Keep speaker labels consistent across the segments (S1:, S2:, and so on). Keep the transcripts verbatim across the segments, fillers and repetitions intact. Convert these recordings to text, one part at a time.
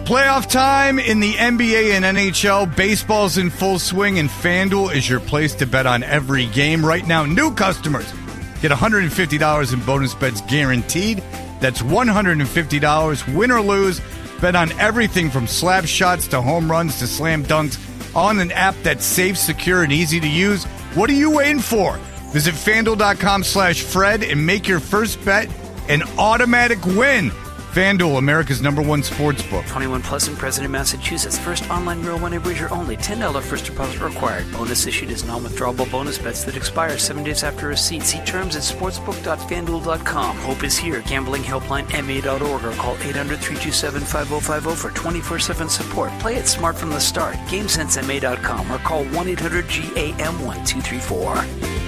S1: Playoff time in the N B A and N H L. Baseball's in full swing, and FanDuel is your place to bet on every game. Right now, new customers get one hundred fifty dollars in bonus bets guaranteed. That's one hundred fifty dollars, win or lose. Bet on everything from slap shots to home runs to slam dunks on an app that's safe, secure, and easy to use. What are you waiting for? Visit FanDuel.com slash Fred and make your first bet an automatic win. FanDuel, America's number one sports book.
S2: twenty-one plus and present in Massachusetts. First online real money wager only. ten dollars first deposit required. Bonus issued as non-withdrawable bonus bets that expire seven days after receipt. See terms at sportsbook dot fan duel dot com. Hope is here. Gambling helpline M A dot org or call eight hundred, three two seven, five oh five oh for twenty-four seven support. Play it smart from the start. game sense M A dot com or call one eight hundred G A M one two three four.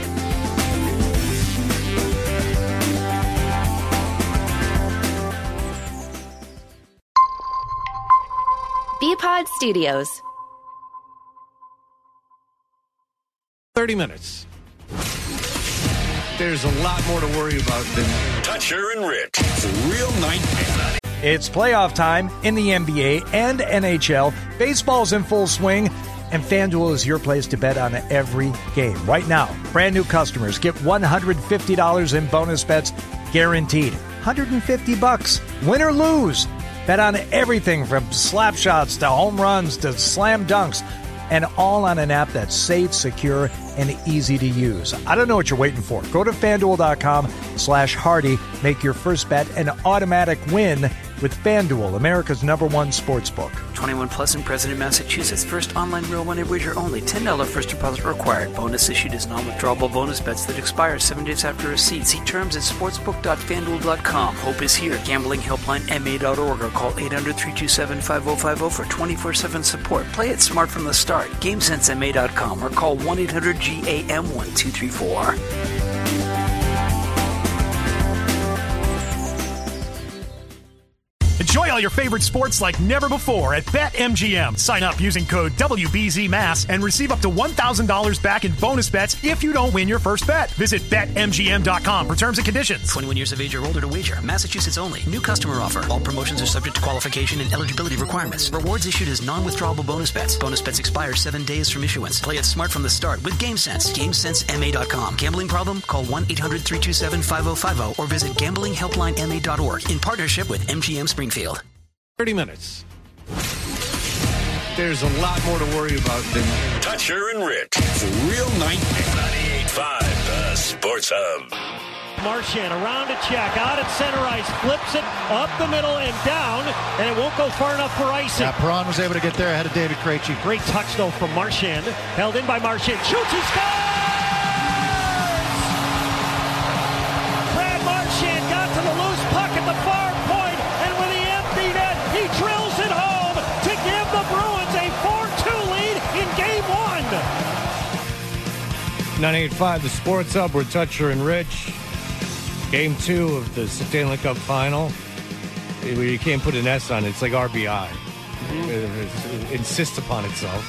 S3: B-Pod Studios.
S4: thirty minutes. There's a lot more to worry about than
S5: Toucher and Rich. It's a real nightmare.
S6: It's playoff time in the N B A and N H L. Baseball's in full swing, and FanDuel is your place to bet on every game. Right now, brand new customers get one hundred fifty dollars in bonus bets guaranteed. one hundred fifty bucks, win or lose. Bet on everything from slap shots to home runs to slam dunks, and all on an app that's safe, secure, and easy to use. I don't know what you're waiting for. Go to FanDuel.com slash Hardy. Make your first bet an automatic win with FanDuel, America's number one sports book.
S2: twenty-one plus and present in Massachusetts. First online real money wager only. ten dollars first deposit required. Bonus issued as non-withdrawable bonus bets that expire seven days after receipt. See terms at sportsbook dot fan duel dot com. Hope is here. Gambling helpline M A dot org or call eight hundred, three two seven, five oh five oh for twenty-four seven support. Play it smart from the start. game sense M A dot com or call one eight hundred G A M one two three four.
S7: Enjoy all your favorite sports like never before at BetMGM. Sign up using code W B Z M A S and receive up to one thousand dollars back in bonus bets if you don't win your first bet. Visit Bet M G M dot com for terms and conditions.
S2: twenty-one years of age or older to wager. Massachusetts only. New customer offer. All promotions are subject to qualification and eligibility requirements. Rewards issued as non-withdrawable bonus bets. Bonus bets expire seven days from issuance. Play it smart from the start with GameSense. game sense M A dot com. Gambling problem? Call one eight hundred, three two seven, five oh five oh or visit gambling helpline M A dot org in partnership with M G M Springfield.
S4: thirty minutes. There's a lot more to worry about than
S5: Toucher and Rich. It's a real nightmare. ninety-eight point five, the Sports Hub.
S8: Marchand around to check, out at center ice, flips it up the middle and down, and it won't go far enough for icing.
S9: Yeah, Perron was able to get there ahead of David Krejci.
S8: Great touch, though, from Marchand. Held in by Marchand. Shoots, he scores! Brad Marchand got to the loose puck at the far point, and with the empty net, he drills it home to give the Bruins a four two lead in game one.
S4: ninety-eight point five, the Sports Hub. We're Toucher and Rich. Game two of the Stanley Cup Final. You can't put an S on it. It's like R B I. Mm-hmm. It, it, it insists upon itself.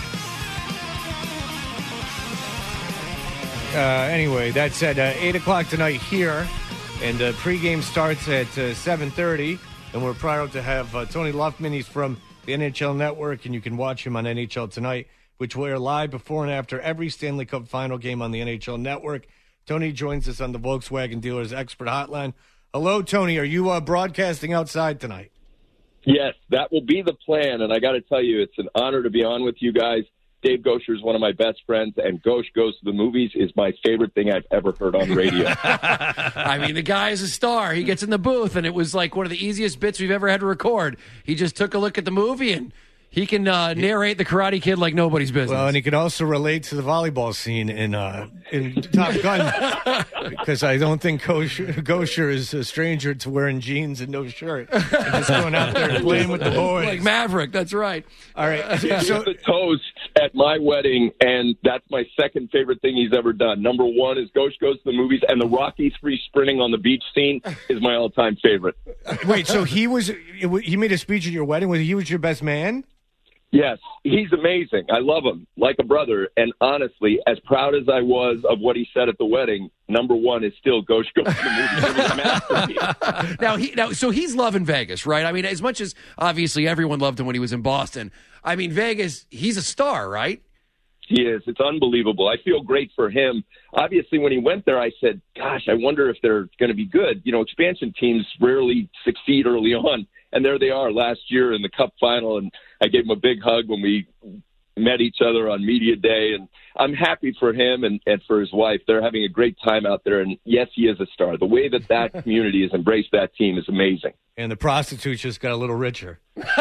S4: Uh, anyway, that said, uh, eight o'clock tonight here. And uh, pregame starts at uh, seven thirty. And we're proud to have uh, Tony Luffman. He's from the N H L Network. And you can watch him on N H L Tonight, which will air live before and after every Stanley Cup Final game on the N H L Network. Tony joins us on the Volkswagen Dealers Expert Hotline. Hello, Tony. Are you uh, broadcasting outside tonight?
S10: Yes, that will be the plan. And I got to tell you, it's an honor to be on with you guys. Dave Gosher is one of my best friends, and Gosh Goes to the Movies is my favorite thing I've ever heard on radio.
S11: I mean, the guy is a star. He gets in the booth, and it was like one of the easiest bits we've ever had to record. He just took a look at the movie, and he can uh, narrate The Karate Kid like nobody's business.
S4: Well, and he can also relate to the volleyball scene in uh, in Top Gun, because I don't think Gosher, Gosher is a stranger to wearing jeans and no shirt and just going out there and playing with the boys.
S11: Like Maverick, that's right.
S4: All right.
S10: So the toast at my wedding, and that's my second favorite thing he's ever done. Number one is Gosh Goes to the Movies, and the Rockies free sprinting on the beach scene is my all-time favorite.
S4: Wait, so he was he made a speech at your wedding? Was he was your best man?
S10: Yes, he's amazing. I love him like a brother. And honestly, as proud as I was of what he said at the wedding, number one is still Ghost Goes to the Movies.
S11: now, he, now, so he's loving Vegas, right? I mean, as much as obviously everyone loved him when he was in Boston, I mean, Vegas, he's a star, right?
S10: He is. It's unbelievable. I feel great for him. Obviously, when he went there, I said, gosh, I wonder if they're going to be good. You know, expansion teams rarely succeed early on, and there they are last year in the Cup final, and I gave him a big hug when we met each other on media day, and I'm happy for him and, and for his wife. They're having a great time out there, and yes, he is a star. The way that that community has embraced that team is amazing.
S4: And the prostitutes just got a little richer.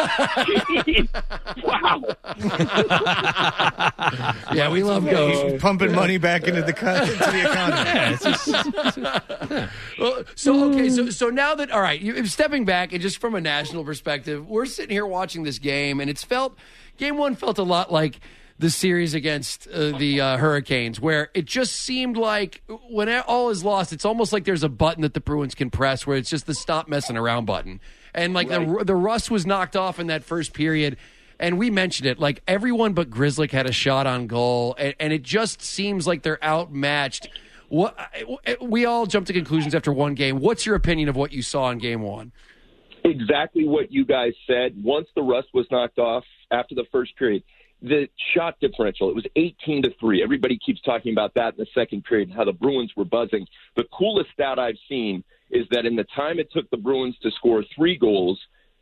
S10: Wow.
S11: Yeah, we love Ghost.
S4: Pumping money back into the, into the economy. Yeah, it's just...
S11: well, so, okay, so so now that, all right, you, stepping back and just from a national perspective, we're sitting here watching this game, and it's felt, game one felt a lot like the series against uh, the uh, Hurricanes, where it just seemed like when all is lost, it's almost like there's a button that the Bruins can press where it's just the stop messing around button. And like right. the the rust was knocked off in that first period. And we mentioned it, like everyone but Grzelcyk had a shot on goal, and, and it just seems like they're outmatched. What we all jumped to conclusions after one game. What's your opinion of what you saw in game one?
S10: Exactly what you guys said. Once the rust was knocked off after the first period, the shot differential, it was eighteen to three. Everybody keeps talking about that in the second period and how the Bruins were buzzing. The coolest stat I've seen is that in the time it took the Bruins to score three goals,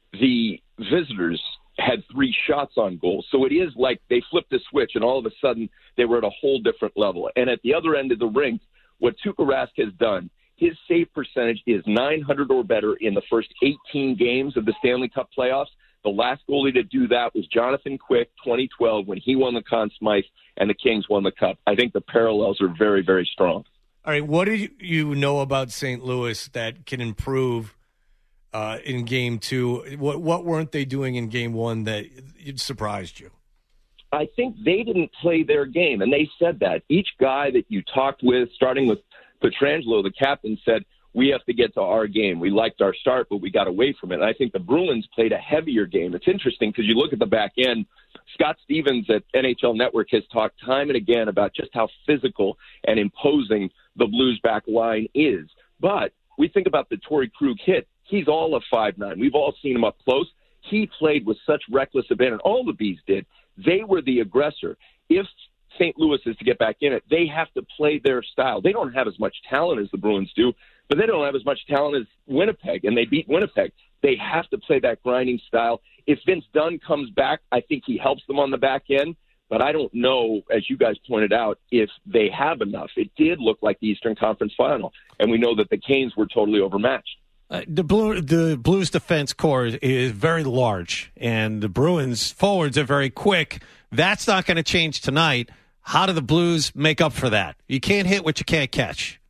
S10: the visitors had three shots on goal. So it is like they flipped a switch and all of a sudden they were at a whole different level. And at the other end of the rink, what Tuukka Rask has done, his save percentage is nine hundred or better in the first eighteen games of the Stanley Cup playoffs. The last goalie to do that was Jonathan Quick, twenty twelve, when he won the Conn Smythe and the Kings won the Cup. I think the parallels are very, very strong.
S4: All right, what do you know about Saint Louis that can improve uh, in Game Two? What what weren't they doing in Game One that surprised you?
S10: I think they didn't play their game, and they said that. Each guy that you talked with, starting with Pietrangelo, the captain, said, we have to get to our game. We liked our start, but we got away from it. And I think the Bruins played a heavier game. It's interesting because you look at the back end. Scott Stevens at N H L Network has talked time and again about just how physical and imposing the Blues back line is. But we think about the Torrey Krug hit. He's all of five nine. We've all seen him up close. He played with such reckless abandon. All the Bees did. They were the aggressor. If Saint Louis is to get back in it, they have to play their style. They don't have as much talent as the Bruins do, but they don't have as much talent as Winnipeg, and they beat Winnipeg. They have to play that grinding style. If Vince Dunn comes back, I think he helps them on the back end, but I don't know, as you guys pointed out, if they have enough. It did look like the Eastern Conference Final, and we know that the Canes were totally overmatched.
S12: Uh, the Blue, the Blues defense core is very large, and the Bruins forwards are very quick. That's not going to change tonight. How do the Blues make up for that? You can't hit what you can't catch.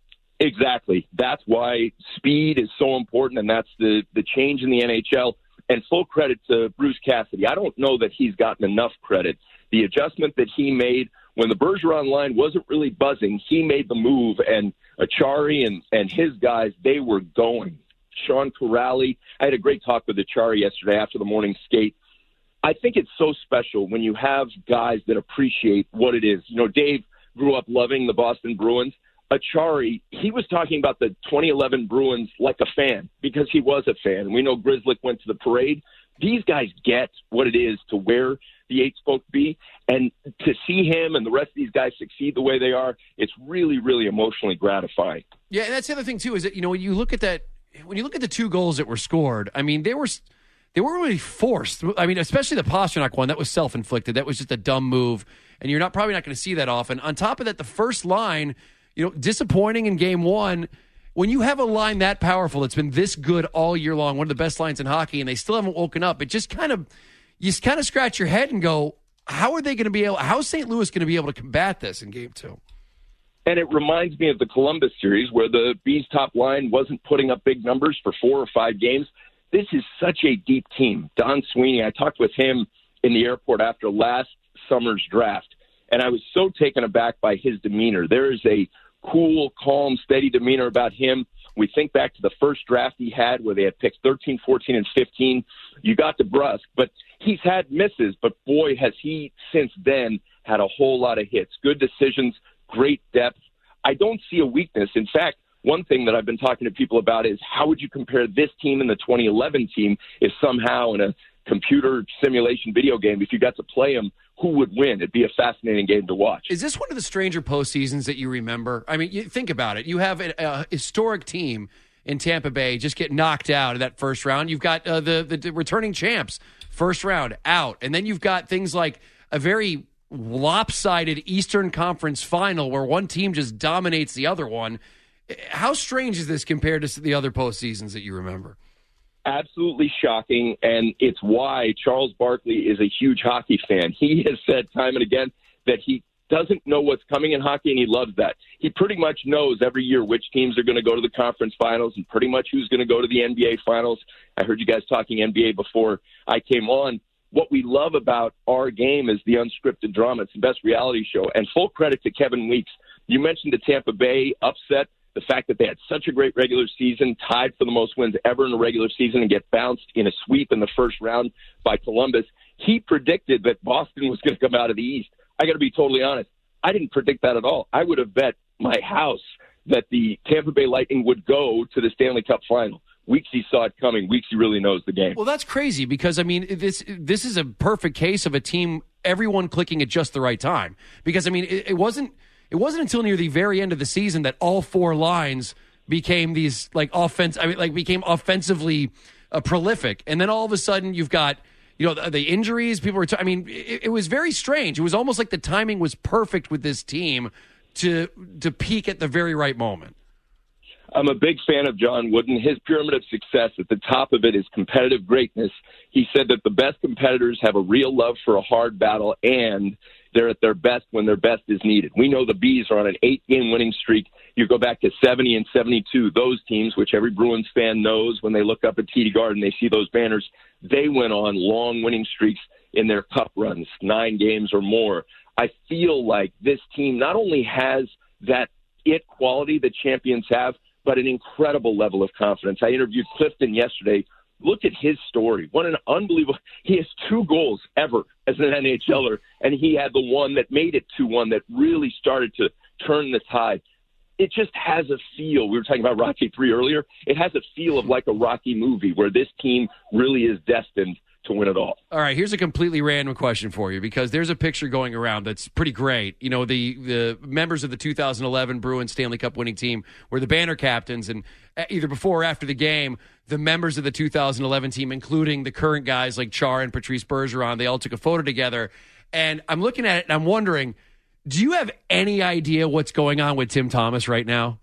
S10: Exactly. That's why speed is so important, and that's the, the change in the N H L. And full credit to Bruce Cassidy. I don't know that he's gotten enough credit. The adjustment that he made when the Bergeron line wasn't really buzzing, he made the move, and Achari and, and his guys, they were going. Sean Corrali, I had a great talk with Achari yesterday after the morning skate. I think it's so special when you have guys that appreciate what it is. You know, Dave grew up loving the Boston Bruins. Achari, he was talking about the twenty eleven Bruins like a fan because he was a fan. We know Grzelcyk went to the parade. These guys get what it is to wear the eight spoke B, and to see him and the rest of these guys succeed the way they are, it's really, really emotionally gratifying.
S11: Yeah, and that's the other thing too is that, you know, when you look at that, when you look at the two goals that were scored, I mean, they were they weren't really forced. I mean, especially the Pastrnak one, that was self-inflicted. That was just a dumb move, and you're not probably not going to see that often. On top of that, the first line, you know, disappointing in game one. When you have a line that powerful that's been this good all year long, one of the best lines in hockey, and they still haven't woken up, it just kind of, you just kind of scratch your head and go, how are they going to be able, how's Saint Louis going to be able to combat this in game two?
S10: And it reminds me of the Columbus series where the Bees top line wasn't putting up big numbers for four or five games. This is such a deep team. Don Sweeney, I talked with him in the airport after last summer's draft, and I was so taken aback by his demeanor. There is a cool, calm, steady demeanor about him. We think back to the first draft he had where they had picked thirteen, fourteen, and fifteen. You got DeBrusk, but he's had misses, but boy, has he since then had a whole lot of hits. Good decisions, great depth. I don't see a weakness. In fact, one thing that I've been talking to people about is how would you compare this team and the twenty eleven team if somehow in a computer simulation video game, if you got to play them, who would win? It'd be a fascinating game to watch.
S11: Is this one of the stranger postseasons that you remember? I mean, you think about it. You have a, a historic team in Tampa Bay just get knocked out in that first round. You've got uh, the, the returning champs, first round, out. And then you've got things like a very lopsided Eastern Conference final where one team just dominates the other one. How strange is this compared to the other postseasons that you remember?
S10: Absolutely shocking, and it's why Charles Barkley is a huge hockey fan. He has said time and again that he doesn't know what's coming in hockey, and he loves that. He pretty much knows every year which teams are going to go to the conference finals and pretty much who's going to go to the N B A finals. I heard you guys talking N B A before I came on. What we love about our game is the unscripted drama. It's the best reality show, and full credit to Kevin Weeks. You mentioned the Tampa Bay upset. The fact that they had such a great regular season, tied for the most wins ever in a regular season, and get bounced in a sweep in the first round by Columbus. He predicted that Boston was going to come out of the East. I got to be totally honest. I didn't predict that at all. I would have bet my house that the Tampa Bay Lightning would go to the Stanley Cup final. Weeksy saw it coming. Weeksy really knows the game.
S11: Well, that's crazy because, I mean, this this is a perfect case of a team, everyone clicking at just the right time. Because, I mean, it, it wasn't... It wasn't until near the very end of the season that all four lines became these like offense. I mean, like became offensively uh, prolific, and then all of a sudden you've got you know the, the injuries. People were. T- I mean, it, it was very strange. It was almost like the timing was perfect with this team to to peak at the very right moment.
S10: I'm a big fan of John Wooden. His pyramid of success, at the top of it is competitive greatness. He said that the best competitors have a real love for a hard battle, and they're at their best when their best is needed. We know the Bees are on an eight-game winning streak. You go back to seventy and seventy-two, those teams, which every Bruins fan knows when they look up at T D Garden, they see those banners. They went on long winning streaks in their cup runs, nine games or more. I feel like this team not only has that it quality that champions have, but an incredible level of confidence. I interviewed Clifton yesterday. Look at his story. What an unbelievable – he has two goals ever as an N H L er, and he had the one that made it two one that really started to turn the tide. It just has a feel. We were talking about Rocky three earlier. It has a feel of like a Rocky movie where this team really is destined to win it all.
S11: All right, here's a completely random question for you because there's a picture going around that's pretty great. You know, the the members of the two thousand eleven Bruins Stanley Cup winning team were the banner captains, and either before or after the game, the members of the two thousand eleven team, including the current guys like Char and Patrice Bergeron, they all took a photo together. And I'm looking at it and I'm wondering, do you have any idea what's going on with Tim Thomas right now?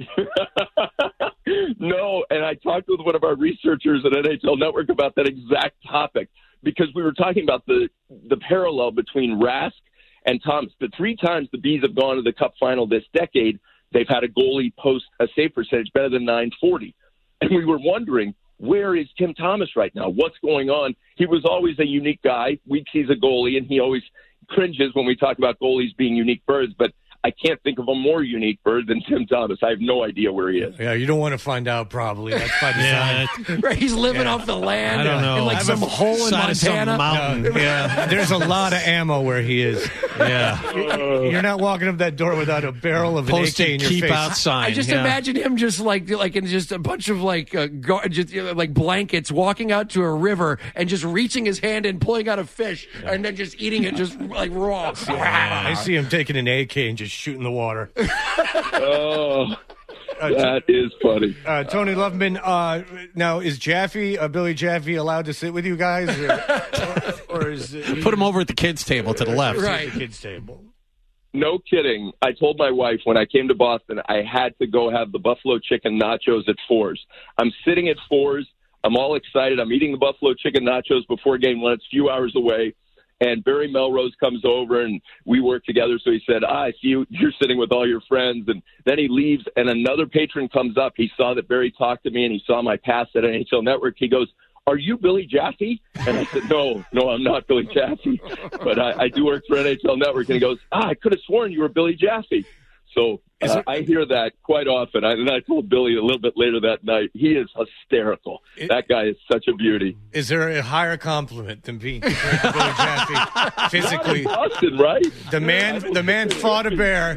S10: No, and I talked with one of our researchers at N H L Network about that exact topic because we were talking about the the parallel between Rask and Thomas. The three times the Bees have gone to the Cup final this decade, they've had a goalie post a save percentage better than nine forty. And we were wondering, where is Tim Thomas right now? What's going on? He was always a unique guy. Weeksy's a goalie, and he always cringes when we talk about goalies being unique birds, but I can't think of a more unique bird than Tim Thomas. I have no idea where he is.
S4: Yeah, you don't want to find out, probably. That's by design.
S11: Yeah. Right, he's living yeah. off the land.
S12: I don't know.
S11: In like some hole in Montana.
S12: Some mountain.
S4: No, yeah, there's a lot of ammo where he is.
S12: Yeah,
S4: you're not walking up that door without a barrel of an A K in your
S12: keep
S4: face.
S12: Out sign.
S11: I just
S12: yeah.
S11: imagine him just like like in just a bunch of like uh, gar- just, uh, like blankets, walking out to a river and just reaching his hand and pulling out a fish yeah. and then just eating it just like raw.
S4: Yeah. I see him taking an A K and just shooting the water.
S10: Oh, that is funny.
S4: Uh, Tony Loveman, uh, now is Jaffe, uh, Billy Jaffe, allowed to sit with you guys? Or, or is it,
S12: Put him over at the kids' table to the left.
S11: Right.
S4: The kids' table.
S10: No kidding. I told my wife when I came to Boston, I had to go have the buffalo chicken nachos at Fours. I'm sitting at Fours. I'm all excited. I'm eating the buffalo chicken nachos before game one. It's a few hours away. And Barry Melrose comes over, and we work together. So he said, ah, I see you. You're sitting with all your friends. And then he leaves, and another patron comes up. He saw that Barry talked to me, and he saw my pass at N H L Network. He goes, are you Billy Jaffe? And I said, no, no, I'm not Billy Jaffe. But I, I do work for N H L Network. And he goes, ah, I could have sworn you were Billy Jaffe. So uh, I hear that quite often. I, and I told Billy a little bit later that night, he is hysterical. It, that guy is such a beauty.
S4: Is there a higher compliment than being compared to Billy Jaffe physically?
S10: Boston, right?
S4: The man, the man fought a bear.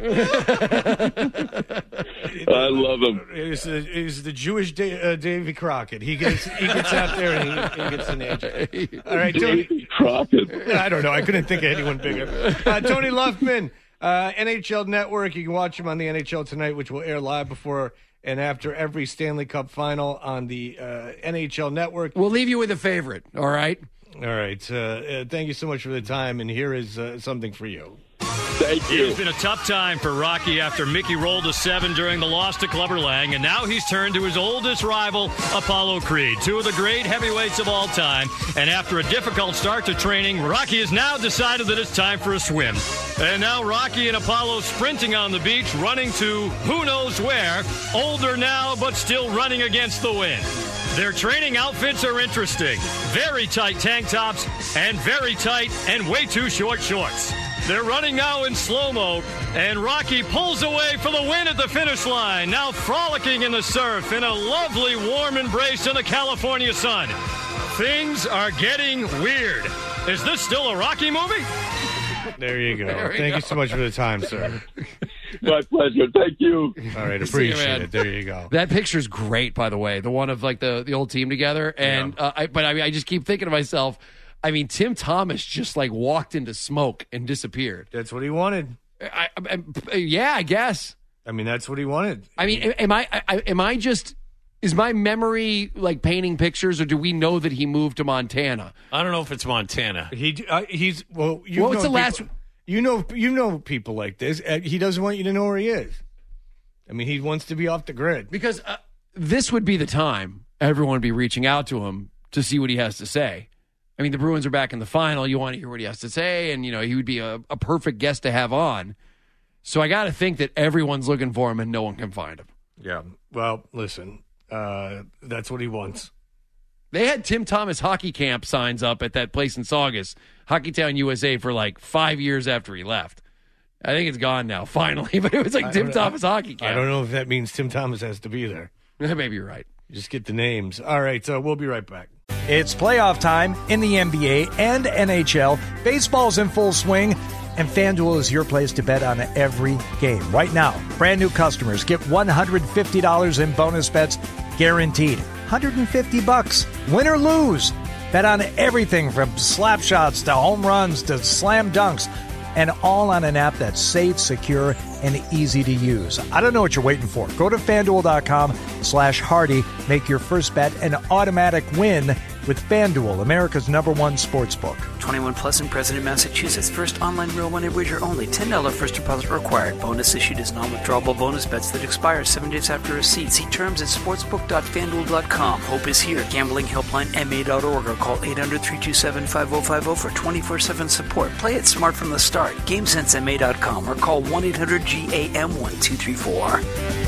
S10: I love him.
S4: He's the, he's the Jewish da- uh, Davy Crockett. He gets he gets out there and he, he gets an edge. All right, Tony
S10: Davy Crockett.
S4: I don't know. I couldn't think of anyone bigger. Uh, Tony Luffman. Uh, N H L Network. You can watch him on the N H L Tonight, which will air live before and after every Stanley Cup final on the uh, N H L Network.
S11: We'll leave you with a favorite, all right?
S4: All right. Uh, uh, thank you so much for the time, and here is uh, something for you.
S10: Thank you.
S13: It's been a tough time for Rocky after Mickey rolled a seven during the loss to Clubber Lang, and now he's turned to his oldest rival, Apollo Creed, two of the great heavyweights of all time. And after a difficult start to training, Rocky has now decided that it's time for a swim. And now Rocky and Apollo sprinting on the beach, running to who knows where, older now, but still running against the wind. Their training outfits are interesting. Very tight tank tops and very tight and way too short shorts. They're running now in slow-mo, and Rocky pulls away for the win at the finish line, now frolicking in the surf in a lovely warm embrace in the California sun. Things are getting weird. Is this still a Rocky movie?
S4: There you go.
S11: There
S4: Thank
S11: go.
S4: you so much for the time, sir.
S10: My pleasure. Thank you.
S4: All right,
S11: See you,
S4: appreciate
S11: man.
S4: it. There you go.
S11: That picture's great, by the way. The one of like the, the old team together. And
S4: Yeah.
S11: uh, I, but I mean, I just keep thinking to myself, I mean, Tim Thomas just like walked into smoke and disappeared.
S4: That's what he wanted.
S11: I, I, I, yeah, I guess.
S4: I mean, that's what he wanted.
S11: I mean, am I, I? Am I just? Is my memory like painting pictures, or do we know that he moved to Montana?
S12: I don't know if it's Montana.
S4: He uh, he's well. You
S11: What was the last?
S4: You know, you know people like this. Uh, he doesn't want you to know where he is. I mean, he wants to be off the grid.
S11: Because uh, this would be the time everyone would be reaching out to him to see what he has to say. I mean, the Bruins are back in the final. You want to hear what he has to say, and you know he would be a, a perfect guest to have on. So I got to think that everyone's looking for him, and no one can find him.
S4: Yeah. Well, listen, uh, that's what he wants.
S11: They had Tim Thomas hockey camp signs up at that place in Saugus, Hockeytown, U S A, for like five years after he left. I think it's gone now, finally. But it was like
S4: I
S11: Tim
S4: don't-
S11: Thomas hockey camp.
S4: I don't know if that means Tim Thomas has to be there.
S11: Maybe you're right.
S4: Just get the names. All right, so we'll be right back.
S6: It's playoff time in the N B A and N H L. Baseball's in full swing, and FanDuel is your place to bet on every game. Right now, brand new customers get one hundred fifty dollars in bonus bets guaranteed. one hundred fifty bucks, win or lose. Bet on everything from slap shots to home runs to slam dunks, and all on an app that's safe, secure, and easy to use. I don't know what you're waiting for. Go to FanDuel.com slash Hardy. Make your first bet an automatic win with FanDuel, America's number one sportsbook.
S2: twenty-one plus and present in Massachusetts. First online real money wager only. ten dollars first deposit required. Bonus issued as non-withdrawable bonus bets that expire seven days after receipt. See terms at sportsbook dot fanduel dot com. Hope is here. Gambling helpline M A dot org or call eight hundred, three two seven, five oh five oh for twenty-four seven support. Play it smart from the start. game sense M A dot com or call one eight hundred G A M one two three four.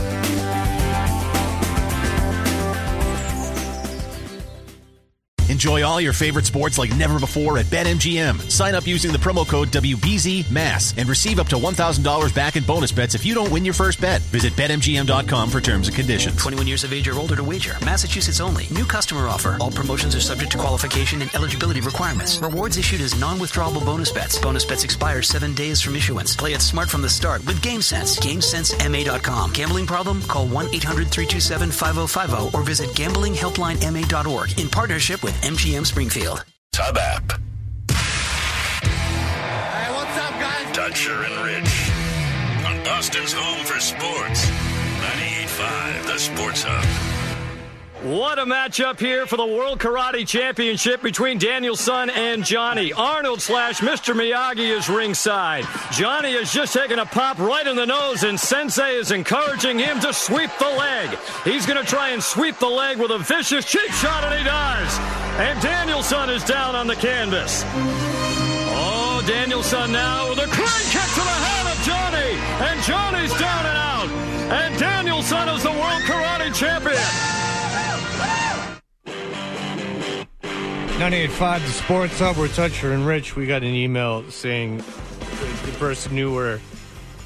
S14: Enjoy all your favorite sports like never before at BetMGM. Sign up using the promo code W B Z M A S and receive up to one thousand dollars back in bonus bets if you don't win your first bet. Visit Bet M G M dot com for terms and conditions.
S2: twenty-one years of age or older to wager. Massachusetts only. New customer offer. All promotions are subject to qualification and eligibility requirements. Rewards issued as non-withdrawable bonus bets. Bonus bets expire seven days from issuance. Play it smart from the start with GameSense. game sense M A dot com. Gambling problem? Call one eight hundred, three two seven, five oh five oh or visit gambling helpline M A dot org in partnership with M G M Springfield.
S5: Tub app.
S15: Hey, what's up, guys?
S5: Dutcher and Rich on Boston's home for sports. ninety-eight point five, the Sports Hub.
S13: What a matchup here for the World Karate Championship between Daniel-san and Johnny. Arnold slash Mister Miyagi is ringside. Johnny has just taken a pop right in the nose, and Sensei is encouraging him to sweep the leg. He's going to try and sweep the leg with a vicious cheap shot, and he does. And Daniel-san is down on the canvas. Oh, Daniel-san now with a crane kick to the head of Johnny. And Johnny's down and out. And Daniel-san is the World Karate Champion.
S4: ninety-eight point five, the Sports Hub. We're Toucher and Rich. We got an email saying the person knew where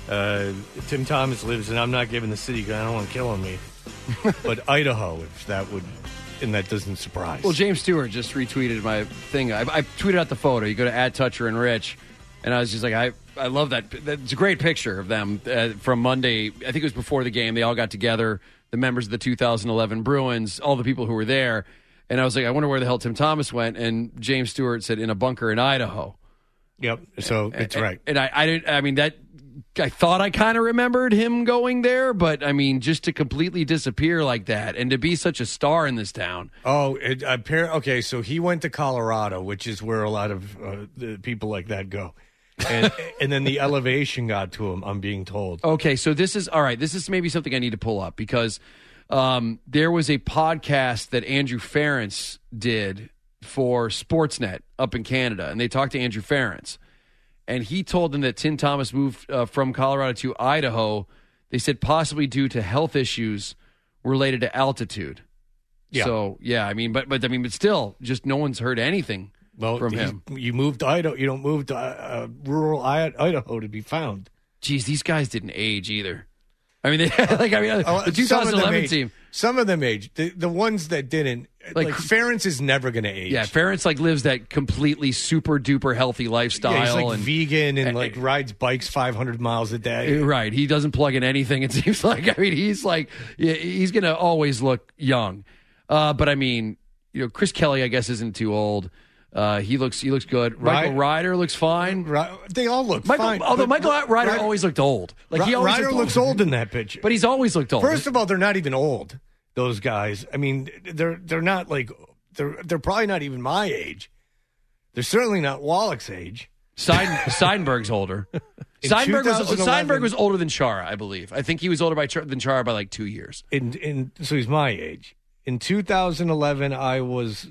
S4: Uh, Tim Thomas lives, and I'm not giving the city because I don't want to kill him me. But Idaho, if that would, and that doesn't surprise.
S11: Well, James Stewart just retweeted my thing. I, I tweeted out the photo. You go to at Toucher and Rich, and I was just like, I, I love that. It's a great picture of them uh, from Monday. I think it was before the game. They all got together, the members of the two thousand eleven Bruins, all the people who were there. And I was like, I wonder where the hell Tim Thomas went. And James Stewart said, in a bunker in Idaho.
S4: Yep. So it's
S11: and,
S4: right.
S11: And I, I didn't. I mean that. I thought I kind of remembered him going there, but I mean, just to completely disappear like that and to be such a star in this town.
S4: Oh, it, appar- okay. So he went to Colorado, which is where a lot of uh, the people like that go, and and then the elevation got to him. I'm being told.
S11: Okay, so this is all right. This is maybe something I need to pull up because um, there was a podcast that Andrew Ference did for Sportsnet up in Canada, and they talked to Andrew Ference. And he told them that Tim Thomas moved uh, from Colorado to Idaho, they said possibly due to health issues related to altitude.
S4: Yeah.
S11: So, yeah, I mean, but, but I mean, but still, just no one's heard anything
S4: well,
S11: from him.
S4: You moved to Idaho. You don't move to uh, rural Idaho to be found.
S11: Geez, these guys didn't age either. I mean, they, like I mean,
S4: oh,
S11: the two thousand eleven
S4: age,
S11: team.
S4: Some of them aged. The, the ones that didn't, like, like Ference is never going to age.
S11: Yeah, Ference like lives that completely super duper healthy lifestyle.
S4: Yeah, he's like
S11: and,
S4: vegan and, and like rides bikes five hundred miles a day.
S11: Right. He doesn't plug in anything. It seems like. I mean, he's like he's going to always look young. Uh, but I mean, you know, Chris Kelly, I guess, isn't too old. Uh, he looks he looks good. Michael
S4: Ryder,
S11: Ryder looks fine.
S4: They all look
S11: Michael,
S4: fine.
S11: Although Michael
S4: Ryder,
S11: Ryder always looked old. Like he always
S4: Ryder
S11: looked
S4: looks
S11: old.
S4: old in that picture.
S11: But he's always looked old.
S4: First of all, they're not even old. Those guys. I mean, they're they're not like they're they're probably not even my age. They're certainly not Wallach's age.
S11: Seiden, Seidenberg's older. Seidenberg was Seidenberg was older than Chara, I believe. I think he was older by than Chara by like two years.
S4: In in so he's my age. In two thousand eleven, I was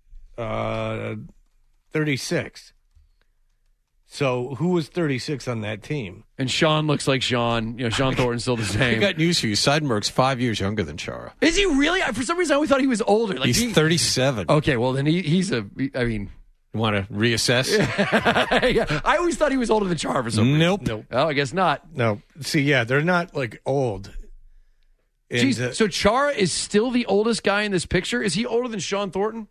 S4: uh, thirty-six. So who was thirty-six on that team?
S11: And Sean looks like Sean. You know, Sean Thornton's still the same.
S12: I got news for you. Seidenberg's five years younger than Chara.
S11: Is he really? For some reason, I always thought he was older. Like
S12: he's
S11: he,
S12: thirty-seven.
S11: Okay, well then he, he's a. I mean,
S12: you want to reassess?
S11: yeah, I always thought he was older than Chara for some reason.
S12: Nope.
S4: Nope.
S11: Well, I guess not.
S4: No. See, yeah, they're not like old. And,
S11: Jeez,
S4: uh,
S11: so Chara is still the oldest guy in this picture? Is he older than Sean Thornton?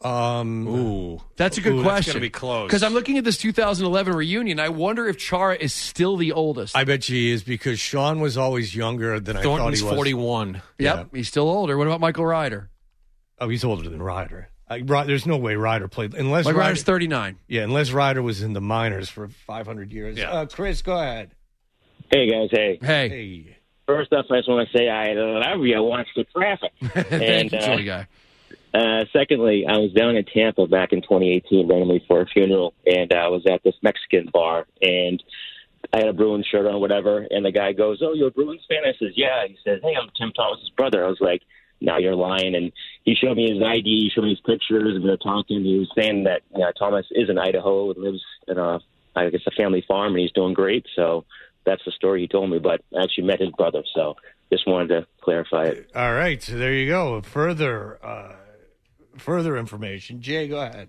S4: Um,
S12: ooh,
S11: that's a good
S12: ooh,
S11: question.
S12: That's gonna be close.
S11: Because I'm looking at this two thousand eleven reunion. I wonder if Chara is still the oldest.
S4: I bet she is because Sean was always younger than
S12: Thornton's
S4: I thought he was.
S12: forty-one.
S11: Yep,
S4: Yeah.
S11: he's still older. What about Michael Ryder?
S4: Oh, he's older than Ryder. I, Ry- there's no way Ryder played unless
S11: Mike
S4: Ryder,
S11: Ryder's thirty-nine.
S4: Yeah, unless Ryder was in the minors for five hundred years.
S12: Yeah.
S4: Uh, Chris, go ahead.
S15: Hey guys, hey.
S11: Hey.
S4: Hey.
S15: First off, I just want to say I love you. I watch the traffic.
S11: Thank
S15: and,
S11: you,
S15: uh,
S11: silly guy.
S15: Uh, secondly, I was down in Tampa back in twenty eighteen randomly for a funeral, and I was at this Mexican bar, and I had a Bruins shirt on or whatever, and the guy goes, "Oh, you're a Bruins fan?" I says, "Yeah." He says, "Hey, I'm Tim Thomas's brother." I was like, "No, you're lying." And he showed me his I D, he showed me his pictures, and we were talking. He was saying that you know, Thomas is in Idaho and lives in a, I guess, a family farm, and he's doing great. So that's the story he told me, but I actually met his brother, so just wanted to clarify it.
S4: All right, so there you go. Further, uh, further information. Jay, go ahead.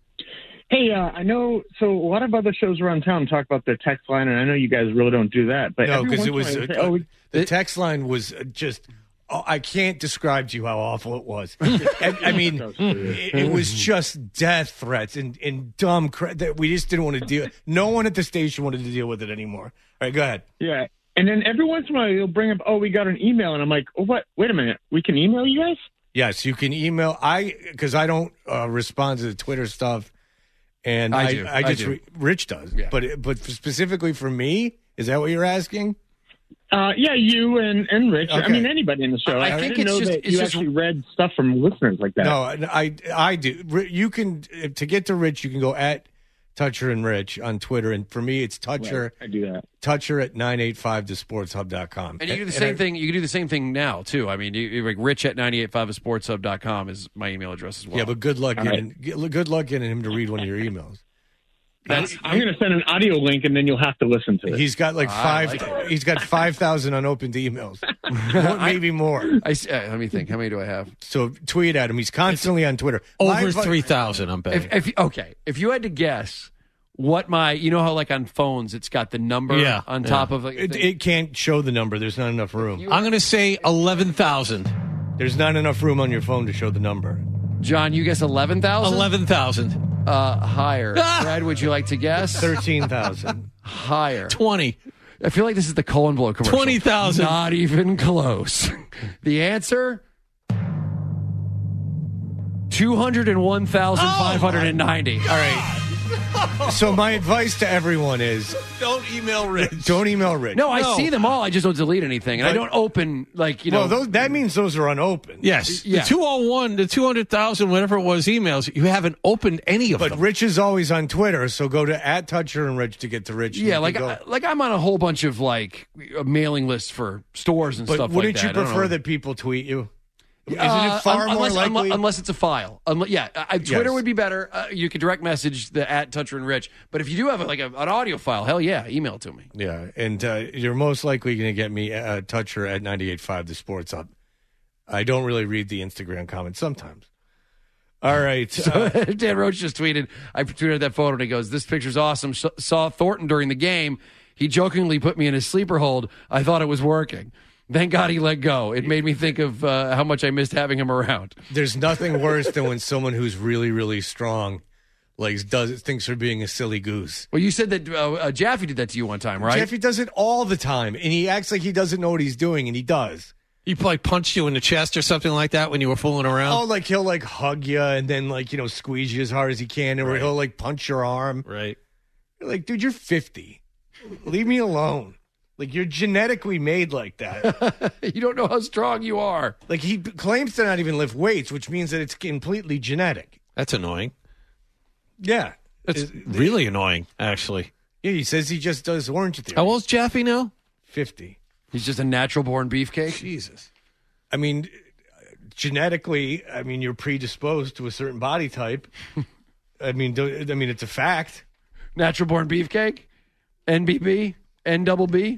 S16: Hey, uh, I know, so a lot of other shows around town talk about the text line, and I know you guys really don't do that. But
S4: No,
S16: every
S4: because it
S16: once
S4: was
S16: in a
S4: uh,
S16: while they say, oh,
S4: the text line was just. Oh, I can't describe to you how awful it was. I, I mean, it, it was just death threats and, and dumb crap that we just didn't want to deal. No one at the station wanted to deal with it anymore. All right, go ahead.
S16: Yeah, and then every once in a while you'll bring up, oh, we got an email, and I'm like, oh, what? Wait a minute, we can email you guys?
S4: Yes, you can email. I because I don't uh, respond to the Twitter stuff, and
S11: I
S4: I,
S11: do.
S4: I just
S11: I do.
S4: re- Rich does.
S11: Yeah.
S4: But but specifically for me, is that what you're asking?
S16: Uh, yeah, you and, and Rich. I
S4: Okay.
S16: mean, anybody in the show.
S11: I
S16: I,
S11: think
S16: didn't
S11: it's
S16: know
S11: just-
S16: that
S11: it's
S16: you
S11: just-
S16: actually read stuff from listeners like that.
S4: No, I I do. You can to get to Rich, you can go at Toucher and Rich on Twitter, and for me, it's Toucher.
S16: Right, I do that.
S4: Toucher at nine eight five to sports hub dot com.
S11: And you do the same
S4: I,
S11: thing. You can do the same thing now too. I mean, you, you like Rich at ninety eight five of sports hub dot com is my email address as well.
S4: Yeah, but good luck
S16: All
S4: getting
S16: right.
S4: get- good luck getting him to read one of your emails.
S11: That's,
S16: I'm going to send an audio link, and then you'll have to listen to it.
S4: He's got like
S11: I
S4: five.
S11: like it.
S4: He's got five thousand unopened emails, maybe more.
S11: I, s- uh, let me think. How many do I have?
S4: So tweet at him. He's constantly on Twitter. My
S12: Over
S4: advi-
S12: three thousand, I'm betting.
S11: If, if okay, if you had to guess what my, you know how like on phones it's got the number
S12: Yeah,
S11: on
S12: yeah.
S11: top of like,
S4: It, it can't show the number. There's not enough room.
S12: I'm going to say eleven thousand.
S4: There's not enough room on your phone to show the number.
S11: John, you guess eleven thousand?
S12: eleven thousand.
S11: Uh, higher. Brad, would you like to guess?
S4: thirteen thousand.
S11: Higher.
S12: twenty.
S11: I feel like this is the Cullen Blow commercial.
S12: twenty thousand.
S11: Not even close. The answer? two hundred one thousand five hundred ninety.
S4: All right. So my advice to everyone is
S12: Don't email Rich.
S4: don't email Rich.
S11: No, I see them all. I just don't delete anything. And I
S4: But-
S11: don't open, like, you know.
S4: Well, those, that means those are unopened.
S12: Yes.
S11: Yeah.
S12: The two oh one, the two hundred thousand, whatever it was, emails, you haven't opened any of
S4: But
S12: them.
S4: Rich is always on Twitter, so go to at Toucher and Rich to get to Rich.
S11: yeah,
S4: You
S11: like,
S4: can go-
S11: I, like I'm on a whole bunch of, like, uh, mailing lists for stores and
S4: but
S11: stuff like
S4: wouldn't
S11: that.
S4: you
S11: I don't
S4: prefer
S11: know.
S4: that people tweet you? Isn't
S11: Uh,
S4: it far
S11: un-
S4: more
S11: unless,
S4: likely?
S11: unle- unless it's a file. Unle- yeah, I, Twitter
S4: Yes.
S11: would be better. Uh, you could direct message the at Toucher and Rich. But if you do have like a, an audio file, hell yeah, email it to me.
S4: Yeah, and uh, you're most likely going to get me uh, Toucher at ninety-eight point five The Sports Up. I don't really read the Instagram comments sometimes. All right.
S11: So,
S4: uh,
S11: Dan Roach just tweeted, I tweeted that photo and he goes, this picture's awesome. S- saw Thornton during the game. He jokingly put me in his sleeper hold. I thought it was working. Thank God he let go. It made me think of uh, how much I missed having him around.
S4: there's nothing worse than when someone who's really, really strong like does thinks they're being a silly goose.
S11: Well, you said that uh, uh, Jaffe did that to you one time, right?
S4: Jeffy does it all the time, and he acts like he doesn't know what he's doing, and he does.
S12: He like punched you in the chest or something like that when you were fooling around?
S4: Oh, like he'll like hug you and then like, you know, squeeze you as hard as he can, or
S12: Right.
S4: he'll like punch your arm.
S12: Right.
S4: You're like, dude, you're fifty. Leave me alone. Like, you're genetically made like that.
S11: You don't know how strong you are.
S4: Like, he b- claims to not even lift weights, which means that it's completely genetic.
S12: That's annoying.
S4: Yeah.
S12: That's
S4: Is-
S12: really annoying, actually.
S4: Yeah, he says he just does orange theory.
S12: How old's Jaffe now?
S4: fifty.
S11: He's just a natural born beefcake?
S4: Jesus. I mean, genetically, I mean, you're predisposed to a certain body type. I mean, do, I mean, it's a fact.
S11: Natural born beefcake? N B B? N double B?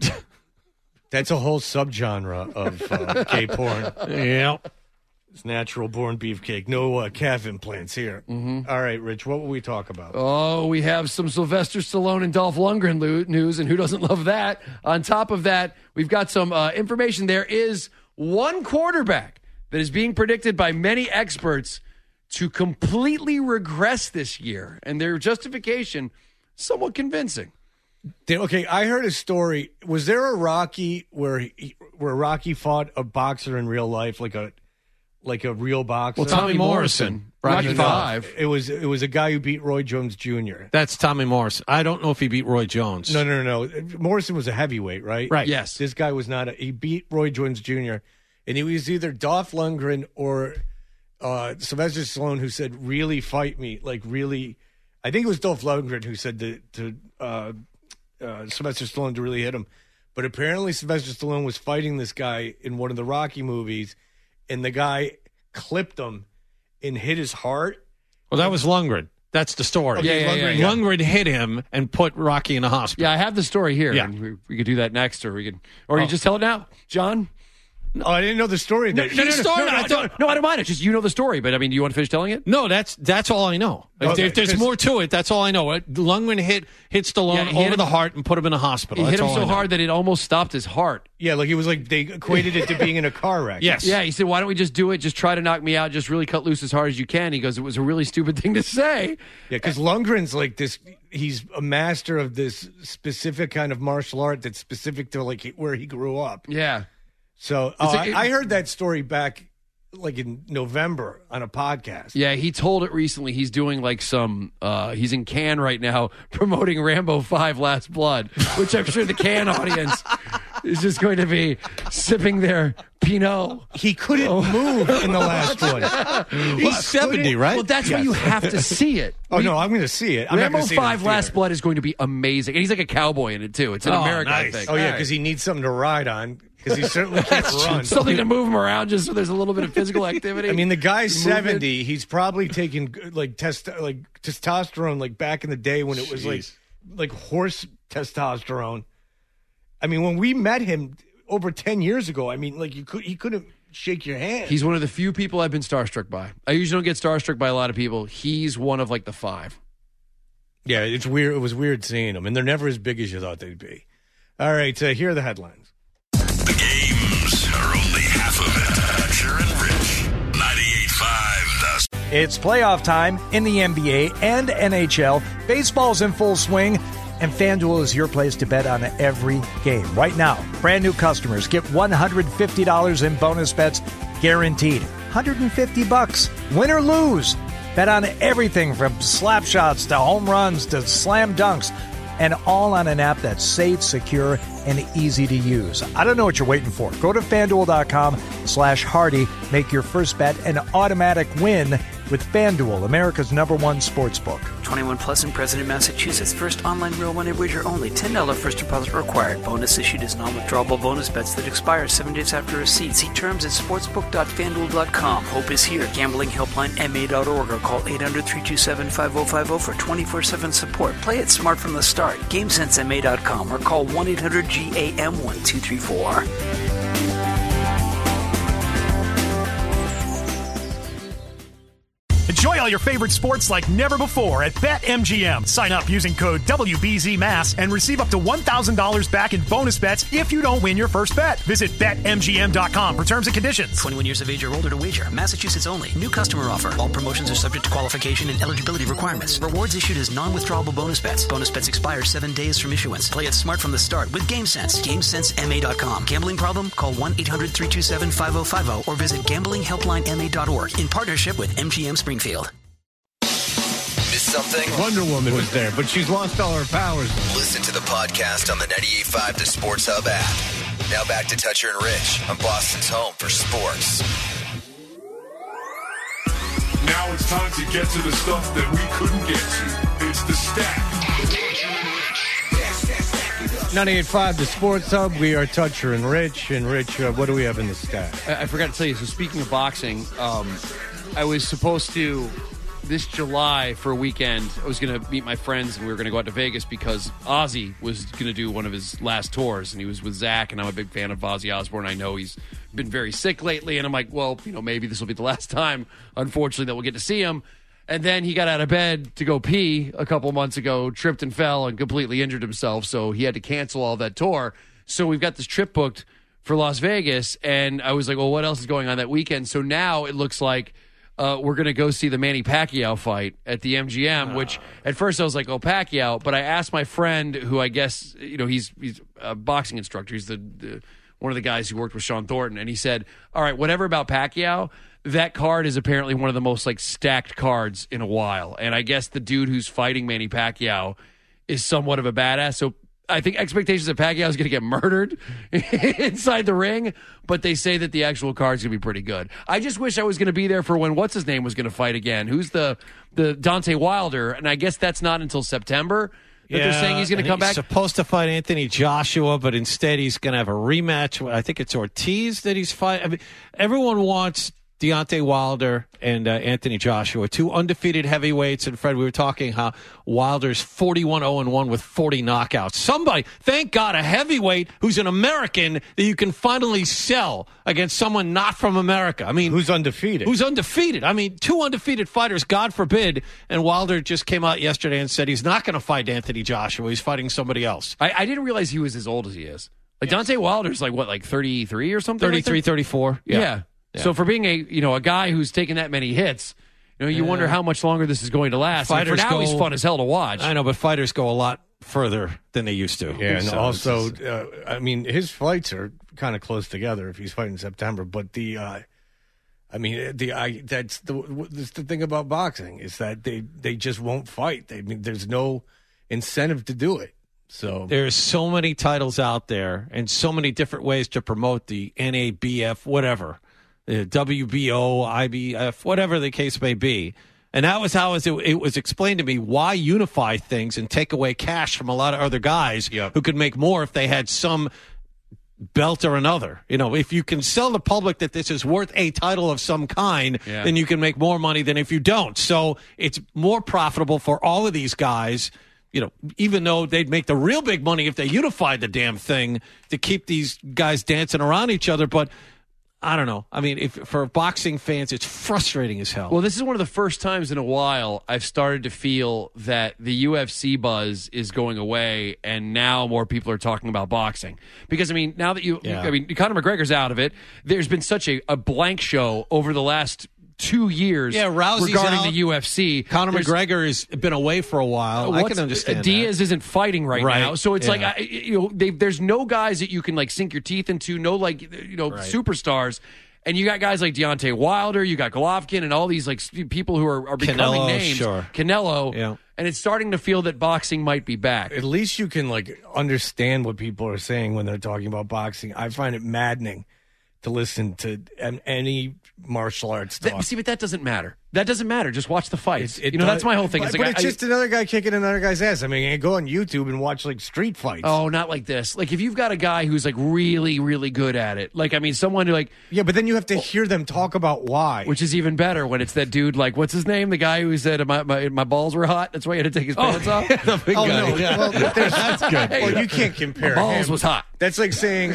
S4: That's a whole subgenre of uh, gay porn.
S12: Yeah.
S4: It's natural born beefcake. No uh, calf implants here.
S11: Mm-hmm.
S4: All right, Rich, what will we talk about?
S11: Oh, we have some Sylvester Stallone and Dolph Lundgren lo- news, and who doesn't love that? On top of that, we've got some uh, information. There is one quarterback that is being predicted by many experts to completely regress this year, and their justification somewhat convincing.
S4: Did- Okay, I heard a story. Was there a Rocky where he, where Rocky fought a boxer in real life, like a like a real boxer?
S11: Well, Tommy Morrison, Rocky
S4: No, no,
S11: Five.
S4: It was it was a guy who beat Roy Jones Junior
S12: That's Tommy Morrison. I don't know if he beat Roy Jones.
S4: No, no, no, no. Morrison was a heavyweight, right?
S12: Right.
S11: Yes.
S4: This guy was not. A, he beat Roy Jones Junior and he was either Dolph Lundgren or uh, Sylvester Stallone, who said, "Really fight me," like really. I think it was Dolph Lundgren who said to, to uh, uh, Sylvester Stallone to really hit him. But apparently Sylvester Stallone was fighting this guy in one of the Rocky movies, and the guy clipped him and hit his heart.
S12: Well, that was Lundgren. That's the story.
S11: Yeah, yeah, yeah, yeah.
S12: Lundgren hit him and put Rocky in the hospital.
S11: Yeah, I have the story here.
S12: Yeah.
S11: And we, we could do that next, or we could, or
S4: Oh.
S11: you just tell it now, John.
S4: Oh, I didn't know the story.
S11: No,
S4: That-
S11: no, no, no,
S12: started-
S11: no, no, I don't, no, I don't mind it. Just you know the story, but I mean, do you want to finish telling it?
S12: No, that's that's all I know. If,
S4: Okay,
S12: if there's
S4: 'cause-
S12: more to it, that's all I know. Lundgren hit hit Stallone
S11: Yeah, he hit
S12: over
S11: him-
S12: the heart and put him in a hospital.
S11: He
S12: That's
S11: hit him
S12: all
S11: so
S12: I know.
S11: hard that it almost stopped his heart.
S4: Yeah, like it was like they equated it to being in a car wreck.
S12: Yes.
S11: Yeah, he said, "Why don't we just do it? Just try to knock me out. Just really cut loose as hard as you can." He goes, "It was a really stupid thing to say."
S4: Yeah, because Lundgren's like this. He's a master of this specific kind of martial art that's specific to like where he grew up.
S11: Yeah.
S4: So oh,
S11: It's a-
S4: I, I heard that story back like in November on a podcast.
S11: Yeah, he told it recently. He's doing like some, uh, he's in Cannes right now promoting Rambo five Last Blood, which I'm sure the Cannes audience is just going to be sipping their Pinot.
S4: He couldn't move in the last one.
S12: He's seventy, right?
S11: Well, that's why
S4: Yes.
S11: you have to see it.
S4: Oh no, I'm going to see it. I'm not
S11: Rambo
S4: gonna see it in
S11: five
S4: theater.
S11: Last Blood is going to be amazing. And he's like a cowboy in it, too. It's in
S12: Oh,
S11: America,
S12: nice.
S11: I think.
S4: Oh yeah, because he needs something to ride on. Because he certainly can't run.
S11: Something to move him around just so there's a little bit of physical activity.
S4: I mean, the guy's
S11: Movement.
S4: seventy. He's probably taking like test like testosterone like back in the day when it was like
S12: Jeez.
S4: like horse testosterone. I mean, when we met him over ten years ago, I mean, like you could he couldn't shake your hand.
S11: He's one of the few people I've been starstruck by. I usually don't get starstruck by a lot of people. He's one of like the five.
S4: Yeah, it's weird. It was weird seeing them, and they're never as big as you thought they'd be. All right, uh, here are the headlines.
S5: The games are only half of it. Hatcher and Rich, ninety-eight point five The
S6: It's playoff time in the N B A and N H L. Baseball's in full swing, and FanDuel is your place to bet on every game. Right now, brand new customers get one hundred fifty dollars in bonus bets guaranteed. one hundred fifty bucks, win or lose. Bet on everything from slap shots to home runs to slam dunks, and all on an app that's safe, secure, and easy to use. I don't know what you're waiting for. Go to FanDuel.com slash Hardy. Make your first bet an automatic win with FanDuel, America's number one sports book.
S2: twenty-one plus and present in Massachusetts. First online real money wager only. ten dollars first deposit required. Bonus issued as non-withdrawable bonus bets that expire seven days after receipt. See terms at sportsbook dot fan duel dot com. Hope is here. Gambling helpline M A dot org or call eight hundred, three two seven, five oh five oh for twenty-four seven support. Play it smart from the start. game sense M A dot com or call one eight hundred G A M one two three four.
S7: Enjoy all your favorite sports like never before at BetMGM. Sign up using code W B Z M A S and receive up to one thousand dollars back in bonus bets if you don't win your first bet. Visit Bet M G M dot com for terms and conditions.
S2: twenty-one years of age or older to wager. Massachusetts only. New customer offer. All promotions are subject to qualification and eligibility requirements. Rewards issued as non-withdrawable bonus bets. Bonus bets expire seven days from issuance. Play it smart from the start with GameSense. game sense M A dot com. Gambling problem? Call one eight hundred, three two seven, five oh five oh or visit gambling helpline M A dot org in partnership with M G M Springfield.
S17: Missed something?
S4: Wonder Woman was there, but she's lost all her powers.
S17: Listen to the podcast on the ninety-eight point five The Sports Hub app. Now back to Toucher and Rich on Boston's home for sports.
S18: Now it's time to get to the stuff that we couldn't get to. It's the stack.
S4: ninety-eight point five The Sports Hub. We are Toucher and Rich. And Rich, uh, what do we have in the stack?
S11: I, I forgot to tell you, so speaking of boxing, um, I was supposed to, this July for a weekend, I was going to meet my friends and we were going to go out to Vegas because Ozzy was going to do one of his last tours and he was with Zach, and I'm a big fan of Ozzy Osbourne. I know he's been very sick lately, and I'm like, well, you know, maybe this will be the last time, unfortunately, that we'll get to see him. And then he got out of bed to go pee a couple months ago, tripped and fell and completely injured himself, so he had to cancel all that tour. So we've got this trip booked for Las Vegas, and I was like, well, what else is going on that weekend? So now it looks like Uh, we're going to go see the Manny Pacquiao fight at the M G M, which at first I was like, oh, Pacquiao. But I asked my friend, who I guess, you know, he's he's a boxing instructor. He's the, the one of the guys who worked with Sean Thornton. And he said, all right, whatever about Pacquiao, that card is apparently one of the most, like, stacked cards in a while. And I guess the dude who's fighting Manny Pacquiao is somewhat of a badass. So I think expectations that Pacquiao is going to get murdered inside the ring, but they say that the actual card's going to be pretty good. I just wish I was going to be there for when what's his name was going to fight again. Who's the the Deontay Wilder? And I guess that's not until September that
S12: yeah,
S11: they're saying he's going to come
S12: he's
S11: back.
S12: Supposed to fight Anthony Joshua, but instead he's going to have a rematch. I think it's Ortiz that he's fighting. I mean, everyone wants Deontay Wilder and uh, Anthony Joshua, two undefeated heavyweights. And Fred, we were talking how Wilder's forty-one oh one with forty knockouts. Somebody, thank God, a heavyweight who's an American that you can finally sell against someone not from America. I mean,
S4: who's undefeated?
S12: Who's undefeated? I mean, two undefeated fighters, God forbid. And Wilder just came out yesterday and said he's not going to fight Anthony Joshua. He's fighting somebody else.
S11: I, I didn't realize he was as old as he is. Like yes. Deontay Wilder's like what, like thirty-three or something?
S12: thirty-three,
S11: like
S12: thirty-four.
S11: Yeah.
S12: yeah.
S11: Yeah. So for being a you know a guy who's taken that many hits, you know you yeah. wonder how much longer this is going to last. And for now, go, he's fun as hell to watch.
S12: I know, but fighters go a lot further than they used to.
S4: Yeah, and
S12: so
S4: also, uh, I mean, his fights are kind of close together if he's fighting in September. But the, uh, I mean, the I that's the that's the thing about boxing is that they they just won't fight. They I mean, there's no incentive to do it. So
S12: there's so many titles out there and so many different ways to promote the N A B F, whatever. The W B O, I B F, whatever the case may be. And that was how it, it was explained to me, why unify things and take away cash from a lot of other guys yep. who could make more if they had some belt or another. You know, if you can sell the public that this is worth a title of some kind, yeah. then you can make more money than if you don't. So it's more profitable for all of these guys, you know, even though they'd make the real big money if they unified the damn thing to keep these guys dancing around each other. But I don't know. I mean, if for boxing fans, it's frustrating as hell.
S11: Well, this is one of the first times in a while I've started to feel that the U F C buzz is going away, and now more people are talking about boxing. Because, I mean, now that you,
S12: Yeah.
S11: I mean, Conor McGregor's out of it, there's been such a, a blank show over the last two years
S12: Yeah, Rousey's
S11: regarding
S12: out.
S11: the U F C.
S12: Conor
S11: There's-
S12: McGregor has been away for a while. I
S11: What's-
S12: can understand
S11: Diaz
S12: that.
S11: isn't fighting right,
S12: Right.
S11: now, so it's
S12: Yeah.
S11: like I, you know, they, there's no guys that you can like sink your teeth into. No, like you know,
S12: Right.
S11: superstars. And you got guys like Deontay Wilder, you got Golovkin, and all these like s- people who are, are becoming
S12: Canelo,
S11: names.
S12: sure.
S11: Canelo,
S12: Yeah.
S11: and it's starting to feel that boxing might be back.
S4: At least you can like understand what people are saying when they're talking about boxing. I find it maddening to listen to um, any martial arts talk.
S11: That- see, but that doesn't matter. That doesn't matter. Just watch the fights.
S4: It
S11: you know,
S4: does-
S11: that's my whole thing.
S4: But,
S11: It's
S4: but
S11: like,
S4: it's
S11: I-
S4: just another guy kicking another guy's ass. I mean, go on YouTube and watch like street fights.
S11: Oh, not like this. Like if you've got a guy who's like really, really good at it. Like I mean, someone who like
S4: yeah, but then you have to hear them talk about why.
S11: which is even better when it's that dude like what's his name? The guy who said my my, my balls were hot. That's why he had to take his pants off.
S12: The big
S4: Oh,
S12: guy.
S4: no.
S12: Yeah.
S4: Well, there's-
S12: That's good.
S4: Well, you can't compare.
S11: My balls
S4: him.
S11: was hot.
S4: That's like saying,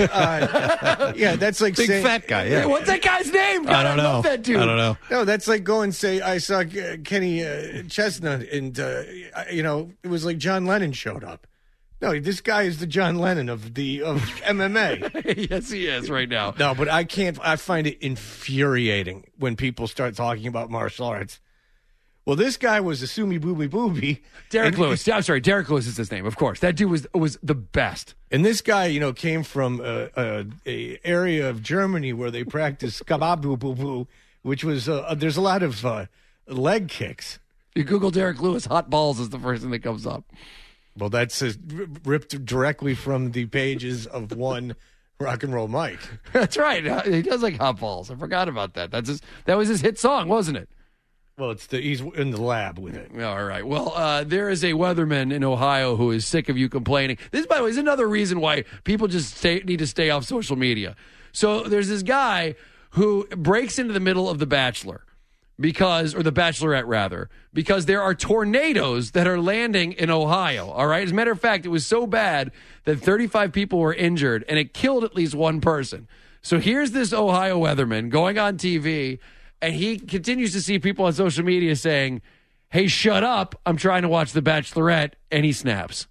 S4: uh, yeah, that's like
S12: Big
S4: saying,
S12: fat guy,
S11: Hey,
S12: yeah.
S11: what's that guy's name? God,
S12: I don't know.
S11: love that dude.
S12: I don't know.
S4: No, that's like go and say I saw uh, Kenny uh, Chestnut, and uh, I- you know it was like John Lennon showed up. No, this guy is the John Lennon of the of M M A.
S11: Yes, he is right now.
S4: No, but I can't. I find it infuriating when people start talking about martial arts. Well, this guy was a Sumi Booby Booby.
S11: Derek
S4: and-
S11: Lewis. I'm sorry, Derek Lewis is his name. Of course, that dude was was the best.
S4: And this guy, you know, came from a, a, a area of Germany where they practice kababu boo boo, which was uh, there's a lot of uh, leg kicks.
S11: You Google Derek Lewis, hot balls is the first thing that comes up.
S4: Well, that's uh, ripped directly from the pages of one Rock and Roll Mike.
S11: That's right. Uh, He does like hot balls. I forgot about that. That's his, that was his hit song, wasn't it?
S4: Well, it's the he's in the lab with it.
S11: All right. Well, uh, there is a weatherman in Ohio who is sick of you complaining. This, by the way, is another reason why people just stay, need to stay off social media. So there's this guy who breaks into the middle of The Bachelor because, or The Bachelorette rather, because there are tornadoes that are landing in Ohio. All right. As a matter of fact, it was so bad that thirty-five people were injured and it killed at least one person. So here's this Ohio weatherman going on T V. And he continues to see people on social media saying, hey, shut up. I'm trying to watch The Bachelorette. And he snaps.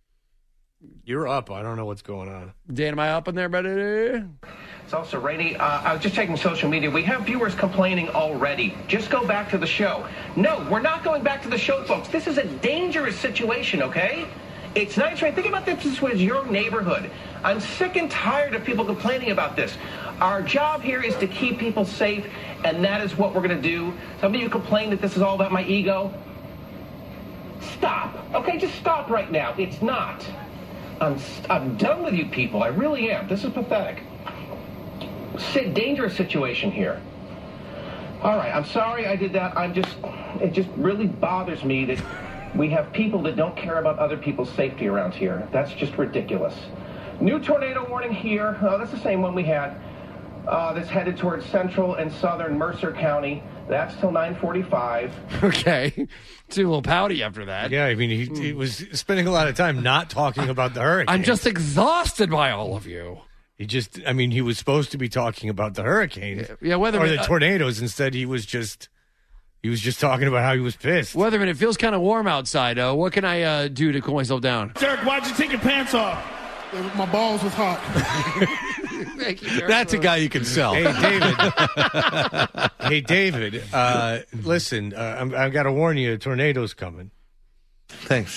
S4: You're up. I don't know what's going on.
S11: Dan, am I up in there, buddy?
S19: It's also rainy. Uh, I was just checking social media. We have viewers complaining already. Just go back to the show. No, we're not going back to the show, folks. This is a dangerous situation, okay? It's nice, right? Think about this. This was your neighborhood. I'm sick and tired of people complaining about this. Our job here is to keep people safe, and that is what we're going to do. Some of you complain that this is all about my ego. Stop. Okay, just stop right now. It's not. I'm, I'm done with you people. I really am. This is pathetic. Sid, dangerous situation here. All right, I'm sorry I did that. I'm just, it just really bothers me that we have people that don't care about other people's safety around here. That's just ridiculous. New tornado warning here. Oh, that's the same one we had. Uh, that's headed towards central and southern Mercer County. That's till nine forty-five.
S11: Okay. Too a little pouty after that.
S4: Yeah, I mean, he, he was spending a lot of time not talking about the hurricane.
S11: I'm just exhausted by all of you.
S4: He just, I mean, he was supposed to be talking about the hurricanes
S11: Yeah, Weatherman,
S4: or the
S11: uh,
S4: tornadoes. Instead, he was just, he was just talking about how he was pissed.
S11: Weatherman, it feels kind of warm outside. Uh, what can I uh, do to cool myself down?
S20: Derek, why'd you take your pants off? My balls was hot.
S11: Thank you, Derek.
S12: That's a guy you can sell.
S4: Hey, David. hey, David. Uh, listen, uh, I'm, I've got to warn you, a tornado's coming.
S12: Thanks.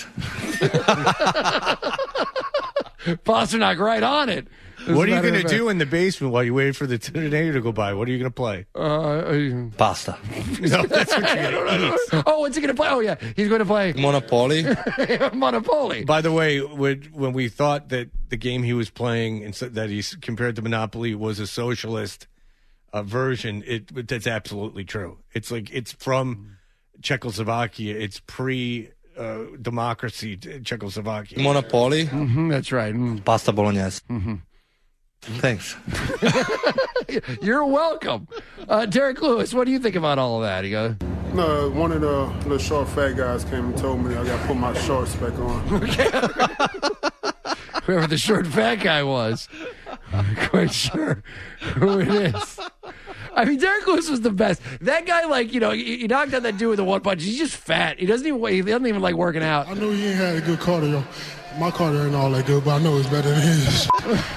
S11: Pasternak right on it. As
S4: What
S11: a
S4: are you
S11: matter
S4: going
S11: of
S4: to do in the basement while you wait for the tornado to go by? What are you going to play?
S11: Uh,
S12: Pasta.
S4: No, that's what you're going to eat.
S11: oh, what's he going to play? Oh, yeah. He's going to play
S12: Monopoly.
S11: Monopoly.
S4: By the way, when, when we thought that the game he was playing and so, that he's compared to Monopoly was a socialist uh, version, it that's absolutely true. It's like it's from Czechoslovakia. It's pre uh, democracy Czechoslovakia.
S12: Monopoly.
S11: Mm-hmm, that's right. Mm.
S12: Pasta bolognese.
S11: Mm-hmm.
S12: Thanks.
S11: You're welcome. Uh, Derek Lewis, what do you think about all of that? He goes,
S20: No, one of the little short fat guys came and told me I got to put my shorts back on.
S11: whoever the short fat guy was. I'm not quite sure who it is. I mean, Derek Lewis was the best. That guy, like, you know, he, he knocked out that dude with the one punch. He's just fat. He doesn't even he doesn't even like working out.
S20: I know he ain't had a good cardio. My cardio ain't all that good, but I know it's better than his.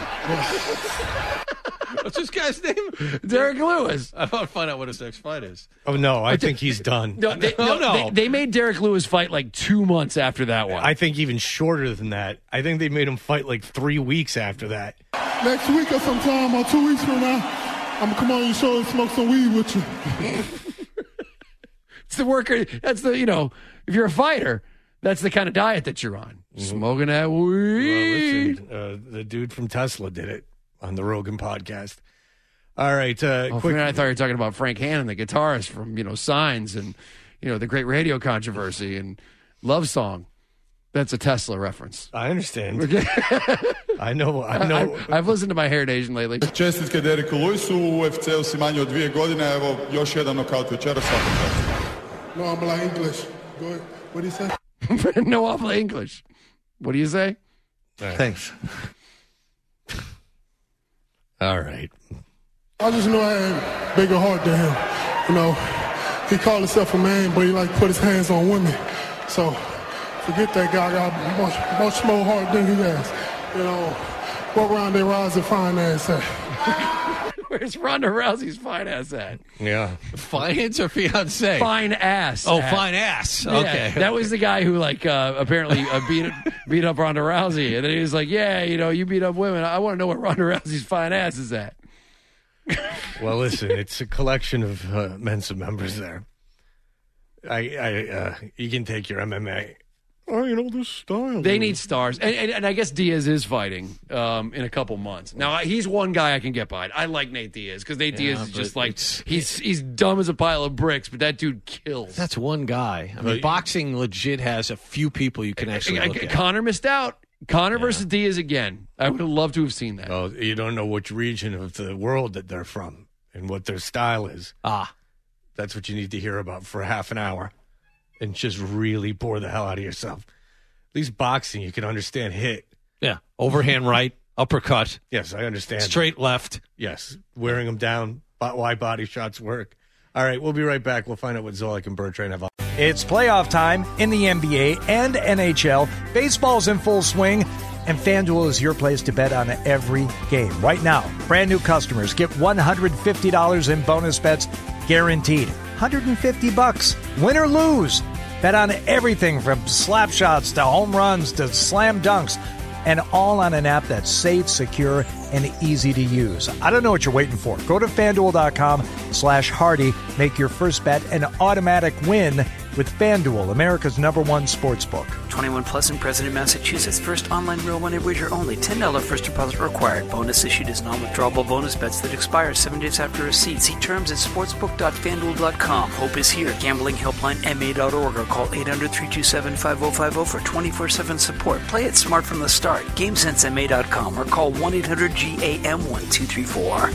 S12: What's this guy's name?
S11: Derek Lewis.
S12: I want to find out what his next fight is.
S4: Oh, no, I think he's done.
S11: No, they,
S12: Oh,
S11: no,
S12: no.
S11: They, they made Derek Lewis fight like two months after that one.
S4: I think even shorter than that. I think they made him fight like three weeks after that.
S20: Next week or sometime or two weeks from now, I'm going to come on your show and smoke some weed with you.
S11: It's the worker. That's the, you know, if you're a fighter, that's the kind of diet that you're on. Mm-hmm. Smoking that weed.
S4: Well, listen, uh, the dude from Tesla did it on the Rogan podcast. All right. Uh,
S11: oh,
S4: quick.
S11: I thought you were talking about Frank Hannon, the guitarist from, you know, Signs and, you know, the great radio controversy and Love Song. That's a Tesla reference.
S4: I understand. I know. I know.
S11: I, I've listened to My Hair Nation lately.
S21: Čestitke Dereku Lewisu, u ef ce-u si manje od dvije godine, evo još jedan nokaut večera svaka čast.
S20: No, I'm like English. Go ahead. What do you say?
S11: No, I'm English. What do you say?
S4: Right.
S12: Thanks.
S4: All right.
S20: I just know I had a bigger heart than him. You know, he called himself a man, but he like put his hands on women. So forget that guy. I got much, much more heart than he has. You know, what around there rising fine ass at?
S11: Where's Ronda Rousey's fine ass at?
S4: Yeah.
S12: Finance or fiance?
S11: Fine ass.
S12: Oh,
S11: at.
S12: fine ass.
S11: Yeah,
S12: Okay.
S11: that was the guy who, like, uh, apparently uh, beat beat up Ronda Rousey. And then he was like, yeah, you know, you beat up women. I want to know what Ronda Rousey's fine ass is at.
S4: Well, listen, it's a collection of uh, Mensa members there. I, I, uh, you can take your M M A. Oh, you know, this style.
S11: They need stars. And, and, and I guess Diaz is fighting um, in a couple months. Now, he's one guy I can get behind. I like Nate Diaz because Nate
S12: Yeah,
S11: Diaz is
S12: but
S11: just like,
S12: it's-
S11: he's he's dumb as a pile of bricks, but that dude kills.
S12: That's one guy. I mean,
S4: But-
S12: boxing legit has a few people you can actually
S11: I- I-
S12: look at.
S11: Connor missed out. Connor versus Diaz again. I would have loved to have seen that.
S4: Oh, you don't know which region of the world that they're from and what their style is.
S12: Ah.
S4: That's what you need to hear about for half an hour and just really bore the hell out of yourself. At least boxing, you can understand hit.
S12: Yeah. Overhand right, uppercut,
S4: Yes, I understand.
S12: straight left.
S4: Yes, wearing them down, but why body shots work. All right, we'll be right back. We'll find out what Zolik and Bertrand have on.
S6: It's playoff time in the N B A and N H L. Baseball's in full swing, and FanDuel is your place to bet on every game. Right now, brand new customers get one hundred fifty dollars in bonus bets guaranteed. one hundred fifty bucks, win or lose. Bet on everything from slap shots to home runs to slam dunks, and all on an app that's safe, secure, and easy to use. I don't know what you're waiting for. Go to FanDuel.com slash Hardy. Make your first bet an automatic win with FanDuel, America's number one sports book.
S2: twenty-one plus and present in Massachusetts. First online real money wager only. ten dollars first deposit required. Bonus issued as non-withdrawable bonus bets that expire seven days after receipt. See terms at sportsbook dot fanduel dot com. Hope is here. Gambling helpline M A dot org or call eight hundred, three two seven, five oh five oh for twenty-four seven support. Play it smart from the start. game sense M A dot com or call one eight hundred G A M one two three four.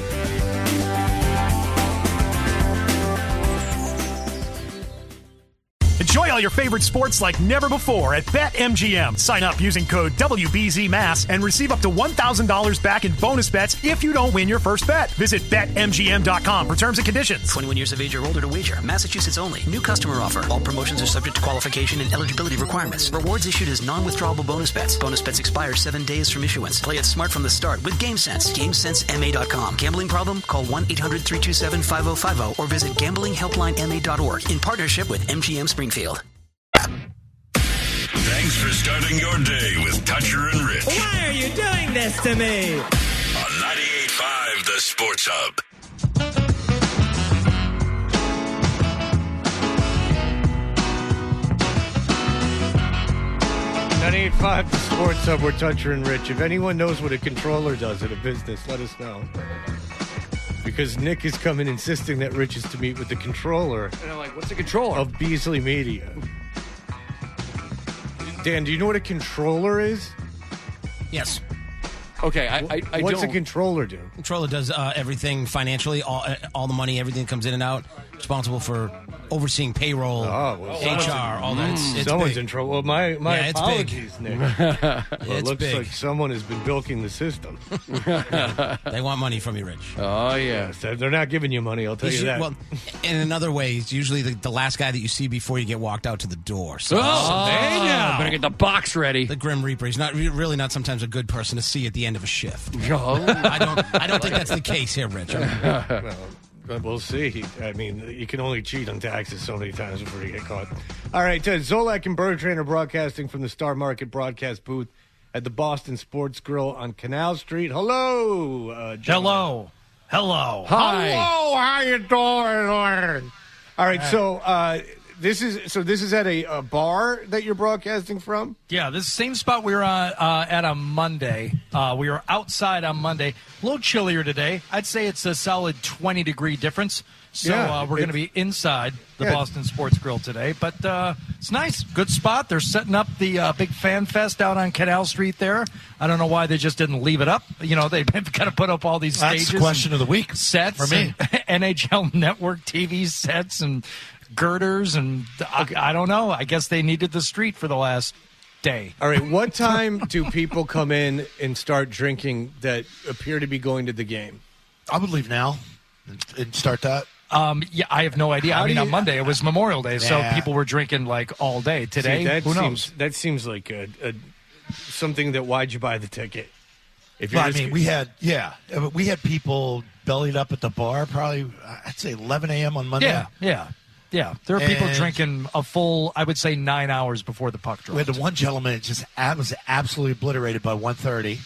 S7: Enjoy all your favorite sports like never before at BetMGM. Sign up using code W B Z M A S and receive up to one thousand dollars back in bonus bets if you don't win your first bet. Visit Bet M G M dot com for terms and conditions.
S2: twenty-one years of age or older to wager. Massachusetts only. New customer offer. All promotions are subject to qualification and eligibility requirements. Rewards issued as non-withdrawable bonus bets. Bonus bets expire seven days from issuance. Play it smart from the start with GameSense. game sense M A dot com. Gambling problem? Call one eight hundred, three two seven, five oh five oh or visit gambling helpline M A dot org in partnership with M G M Springfield.
S5: Thanks for starting your day with Toucher and Rich.
S8: Why are you doing this to me?
S5: On ninety-eight point five The Sports Hub.
S4: ninety-eight point five The Sports Hub, we're Toucher and Rich. If anyone knows what a controller does at a business, let us know. Because Nick is coming insisting that Rich is to meet with the controller.
S11: And I'm like, what's a controller?
S4: Of Beasley Media. Dan, do you know what a controller is?
S11: Yes. Okay, I, I, I
S4: What's
S11: don't.
S4: a controller do?
S22: Controller does uh, everything financially, all, uh, all the money, everything that comes in and out. Responsible for
S1: overseeing payroll,
S4: Oh, well,
S1: H R, all that. It's, it's
S4: someone's
S1: big.
S4: in trouble. Well, my my
S1: Yeah, it's big.
S4: apologies, Nick. Well, it
S1: It's
S4: looks
S1: big.
S4: like someone has been bilking the system.
S1: They want money from you, Rich.
S11: Oh,
S4: Yes, they're not giving you money. I'll tell
S1: He's
S4: you
S1: u-
S4: that.
S1: Well, in another way, he's usually the, the last guy that you see before you get walked out to the door. So,
S11: Oh,
S1: hey now.
S11: better get the box ready.
S1: The Grim Reaper. He's not re- really not sometimes a good person to see at the end of a shift.
S11: Oh.
S1: I don't. I don't think that's the case here, Rich.
S4: well, but we'll see. I mean, you can only cheat on taxes so many times before you get caught. All right, uh, Zolak and Bertrand are broadcasting from the Star Market broadcast booth at the Boston Sports Grill on Canal Street. Hello, uh,
S6: Hello. Hello.
S11: Hi.
S4: Hello, how you doing, Lauren? All right, so uh, this is so this is at a, a bar that you're broadcasting from.
S6: Yeah, this is the same spot we were on, uh, at on Monday. Uh, we were outside on Monday. A little chillier today. I'd say it's a solid twenty degree difference. So
S4: Yeah,
S6: uh, we're going to
S4: it's-
S6: be inside the
S4: Yeah.
S6: Boston Sports Grill today. But uh, it's nice. Good spot. They're setting up the uh, big fan fest out on Canal Street there. I don't know why they just didn't leave it up. You know, they've kind of put up all these
S9: That's
S6: stages.
S9: the question
S6: and
S9: of the week
S6: sets
S9: for me.
S6: and N H L Network T V sets and girders. And I, I don't know. I guess they needed the street for the last day.
S4: All right, what time do people come in and start drinking that appear to be going to the game?
S9: I would leave now and, and start that.
S6: Um, yeah, I have no idea.
S4: How
S6: I
S4: do
S6: mean,
S4: you-
S6: on Monday it was Memorial Day, so
S9: Yeah.
S6: people were drinking like all day. Today,
S4: See, that
S6: who
S4: seems,
S6: knows?
S4: That seems like a, a something that why'd you buy the ticket? If
S9: Well, I
S4: just-
S9: mean, we had yeah, uh, we had people bellied up at the bar. Probably, I'd say eleven a.m. on Monday.
S6: Yeah, yeah, yeah. There are people
S9: And-
S6: drinking a full, I would say, nine hours before the puck
S9: We had
S6: dropped.
S9: the one gentleman that just ab- was absolutely obliterated by one thirty.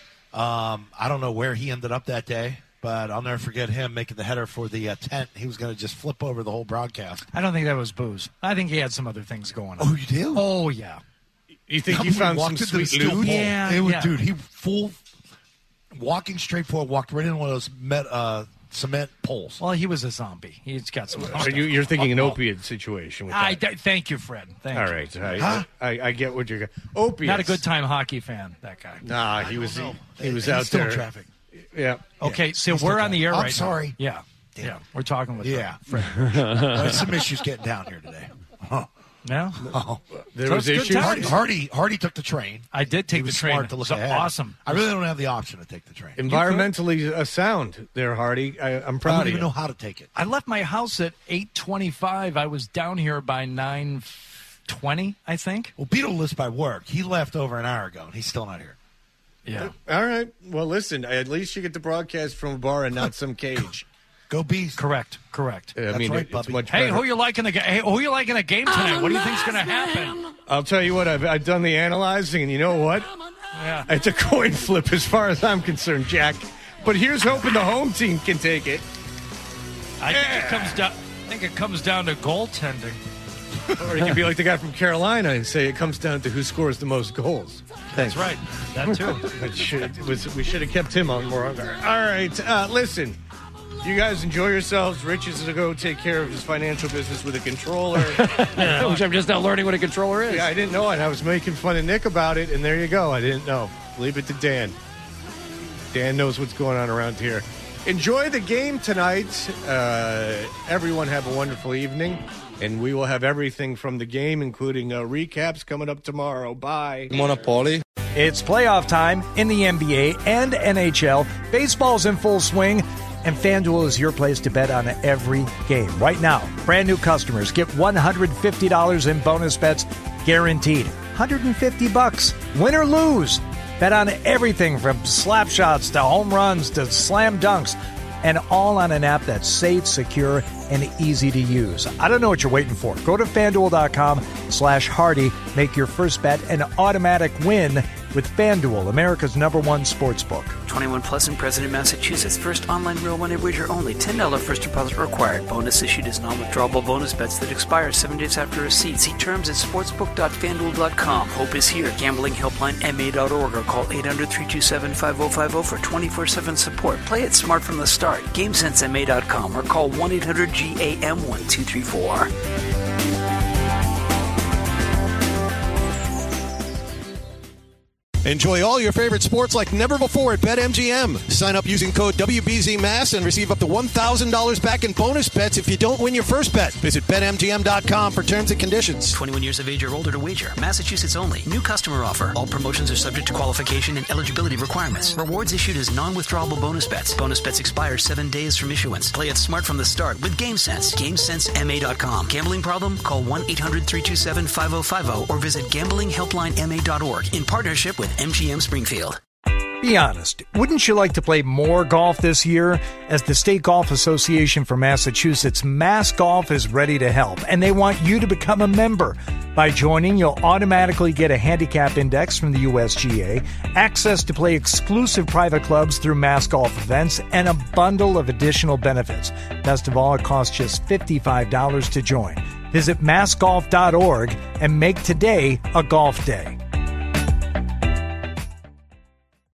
S9: Um, I don't know where he ended up that day, but I'll never forget him making the header for the uh, tent. He was going to just flip over the whole broadcast.
S6: I don't think that was booze. I think he had some other things going on.
S9: Oh, you do?
S6: Oh, yeah.
S4: You think
S9: Come
S4: you
S9: on,
S4: found some
S9: walked into the
S4: sweet
S9: steel
S4: loot?
S9: ball.
S6: Yeah,
S9: It was,
S6: yeah.
S9: dude. He full walking straight forward, walked right into one of those met, uh, cement poles.
S6: Well, he was a zombie. He's got some.
S4: Are you, you're thinking an opiate situation with
S6: I,
S4: that?
S6: th- thank you, Fred. Thank
S4: All
S6: you.
S4: right, I,
S9: Huh?
S4: I, I get what you're. Opiates.
S6: Not a good time hockey fan. That guy.
S4: Nah, he was he, he was
S9: He's
S4: out
S9: still
S4: there.
S9: in traffic.
S4: Yeah.
S6: Okay, so
S9: He's
S6: we're
S9: still
S6: on the air
S9: I'm
S6: right
S9: sorry.
S6: now. Yeah, yeah. We're talking with
S9: Yeah.
S6: Fred.
S9: There's some issues getting down here today. Huh.
S6: No,
S9: Oh.
S4: There
S6: So
S4: was
S6: it's good
S4: issues.
S6: times.
S9: Hardy, Hardy, Hardy took the train.
S6: I did take
S9: He
S6: the
S9: was
S6: train.
S9: smart to look
S6: It was
S9: ahead.
S6: awesome.
S9: I really don't have the option to take the train.
S4: Environmentally uh, sound there, Hardy. I, I'm
S9: I
S4: proud
S9: don't
S4: of
S9: even
S4: you.
S9: know how to take it.
S6: I left my house at eight twenty-five. I was down here by nine twenty, I think.
S9: Well, Beetle lives by work. He left over an hour ago, and he's still not here.
S6: Yeah.
S4: All right. Well, listen. At least you get to broadcast from a bar and not some cage.
S9: Go Bees.
S6: Correct. Correct.
S4: I
S9: That's
S4: mean,
S9: right,
S4: it- it's
S9: Bubby.
S4: much
S6: Hey,
S4: better.
S6: who you like in the game? Hey, who you like in a game tonight? What do you think's going to happen?
S4: I'll tell you what. I've, I've done the analyzing, and you know what?
S6: Yeah.
S4: It's a coin flip as far as I'm concerned, Jack. But here's hoping the home team can take it.
S6: I think it comes down. I think it comes down to goaltending.
S4: Or you can be like the guy from Carolina and say it comes down to who scores the most goals.
S6: That's right. That too.
S4: That should, it was, we should have kept him on more. All right. Uh, listen, you guys enjoy yourselves. Rich is to go take care of his financial business with a controller.
S11: Which I'm just now learning what a controller is.
S4: Yeah, I didn't know it. I was making fun of Nick about it, and there you go. I didn't know. Leave it to Dan. Dan knows what's going on around here. Enjoy the game tonight. Uh, everyone have a wonderful evening, and we will have everything from the game, including uh, recaps, coming up tomorrow. Bye.
S22: Monopoly.
S6: It's playoff time in the N B A and N H L. Baseball's in full swing, and FanDuel is your place to bet on every game. Right now, brand new customers get one hundred fifty dollars in bonus bets guaranteed. one hundred fifty bucks, win or lose. Bet on everything from slap shots to home runs to slam dunks, and all on an app that's safe, secure, and easy to use. I don't know what you're waiting for. Go to FanDuel.com slash Hardy. Make your first bet an automatic win with FanDuel, America's number one sports book.
S2: twenty-one plus and present in Massachusetts. First online real money wager only. ten dollars first deposit required. Bonus issued as non-withdrawable bonus bets that expire seven days after receipt. See terms at sportsbook dot fanduel dot com. Hope is here. Gambling helpline M A dot org or call eight hundred, three two seven, five oh five oh for twenty-four seven support. Play it smart from the start. game sense M A dot com or call one eight hundred G A M one two three four.
S12: Enjoy all your favorite sports like never before at BetMGM. Sign up using code W B Z Mass and receive up to one thousand dollars back in bonus bets if you don't win your first bet. Visit Bet M G M dot com for terms and conditions.
S2: twenty-one years of age or older to wager. Massachusetts only. New customer offer. All promotions are subject to qualification and eligibility requirements. Rewards issued as non-withdrawable bonus bets. Bonus bets expire seven days from issuance. Play it smart from the start with GameSense. GameSense M A dot com. Gambling problem? Call one eight hundred three two seven five oh five oh or visit gambling helpline M A dot org in partnership with M G M Springfield.
S6: Be honest, wouldn't you like to play more golf this year? As the State Golf Association for Massachusetts, Mass Golf is ready to help, and they want you to become a member. By joining, you'll automatically get a handicap index from the U S G A, access to play exclusive private clubs through Mass Golf events, and a bundle of additional benefits. Best of all, it costs just fifty-five dollars to join. Visit mass golf dot org and make today a golf day.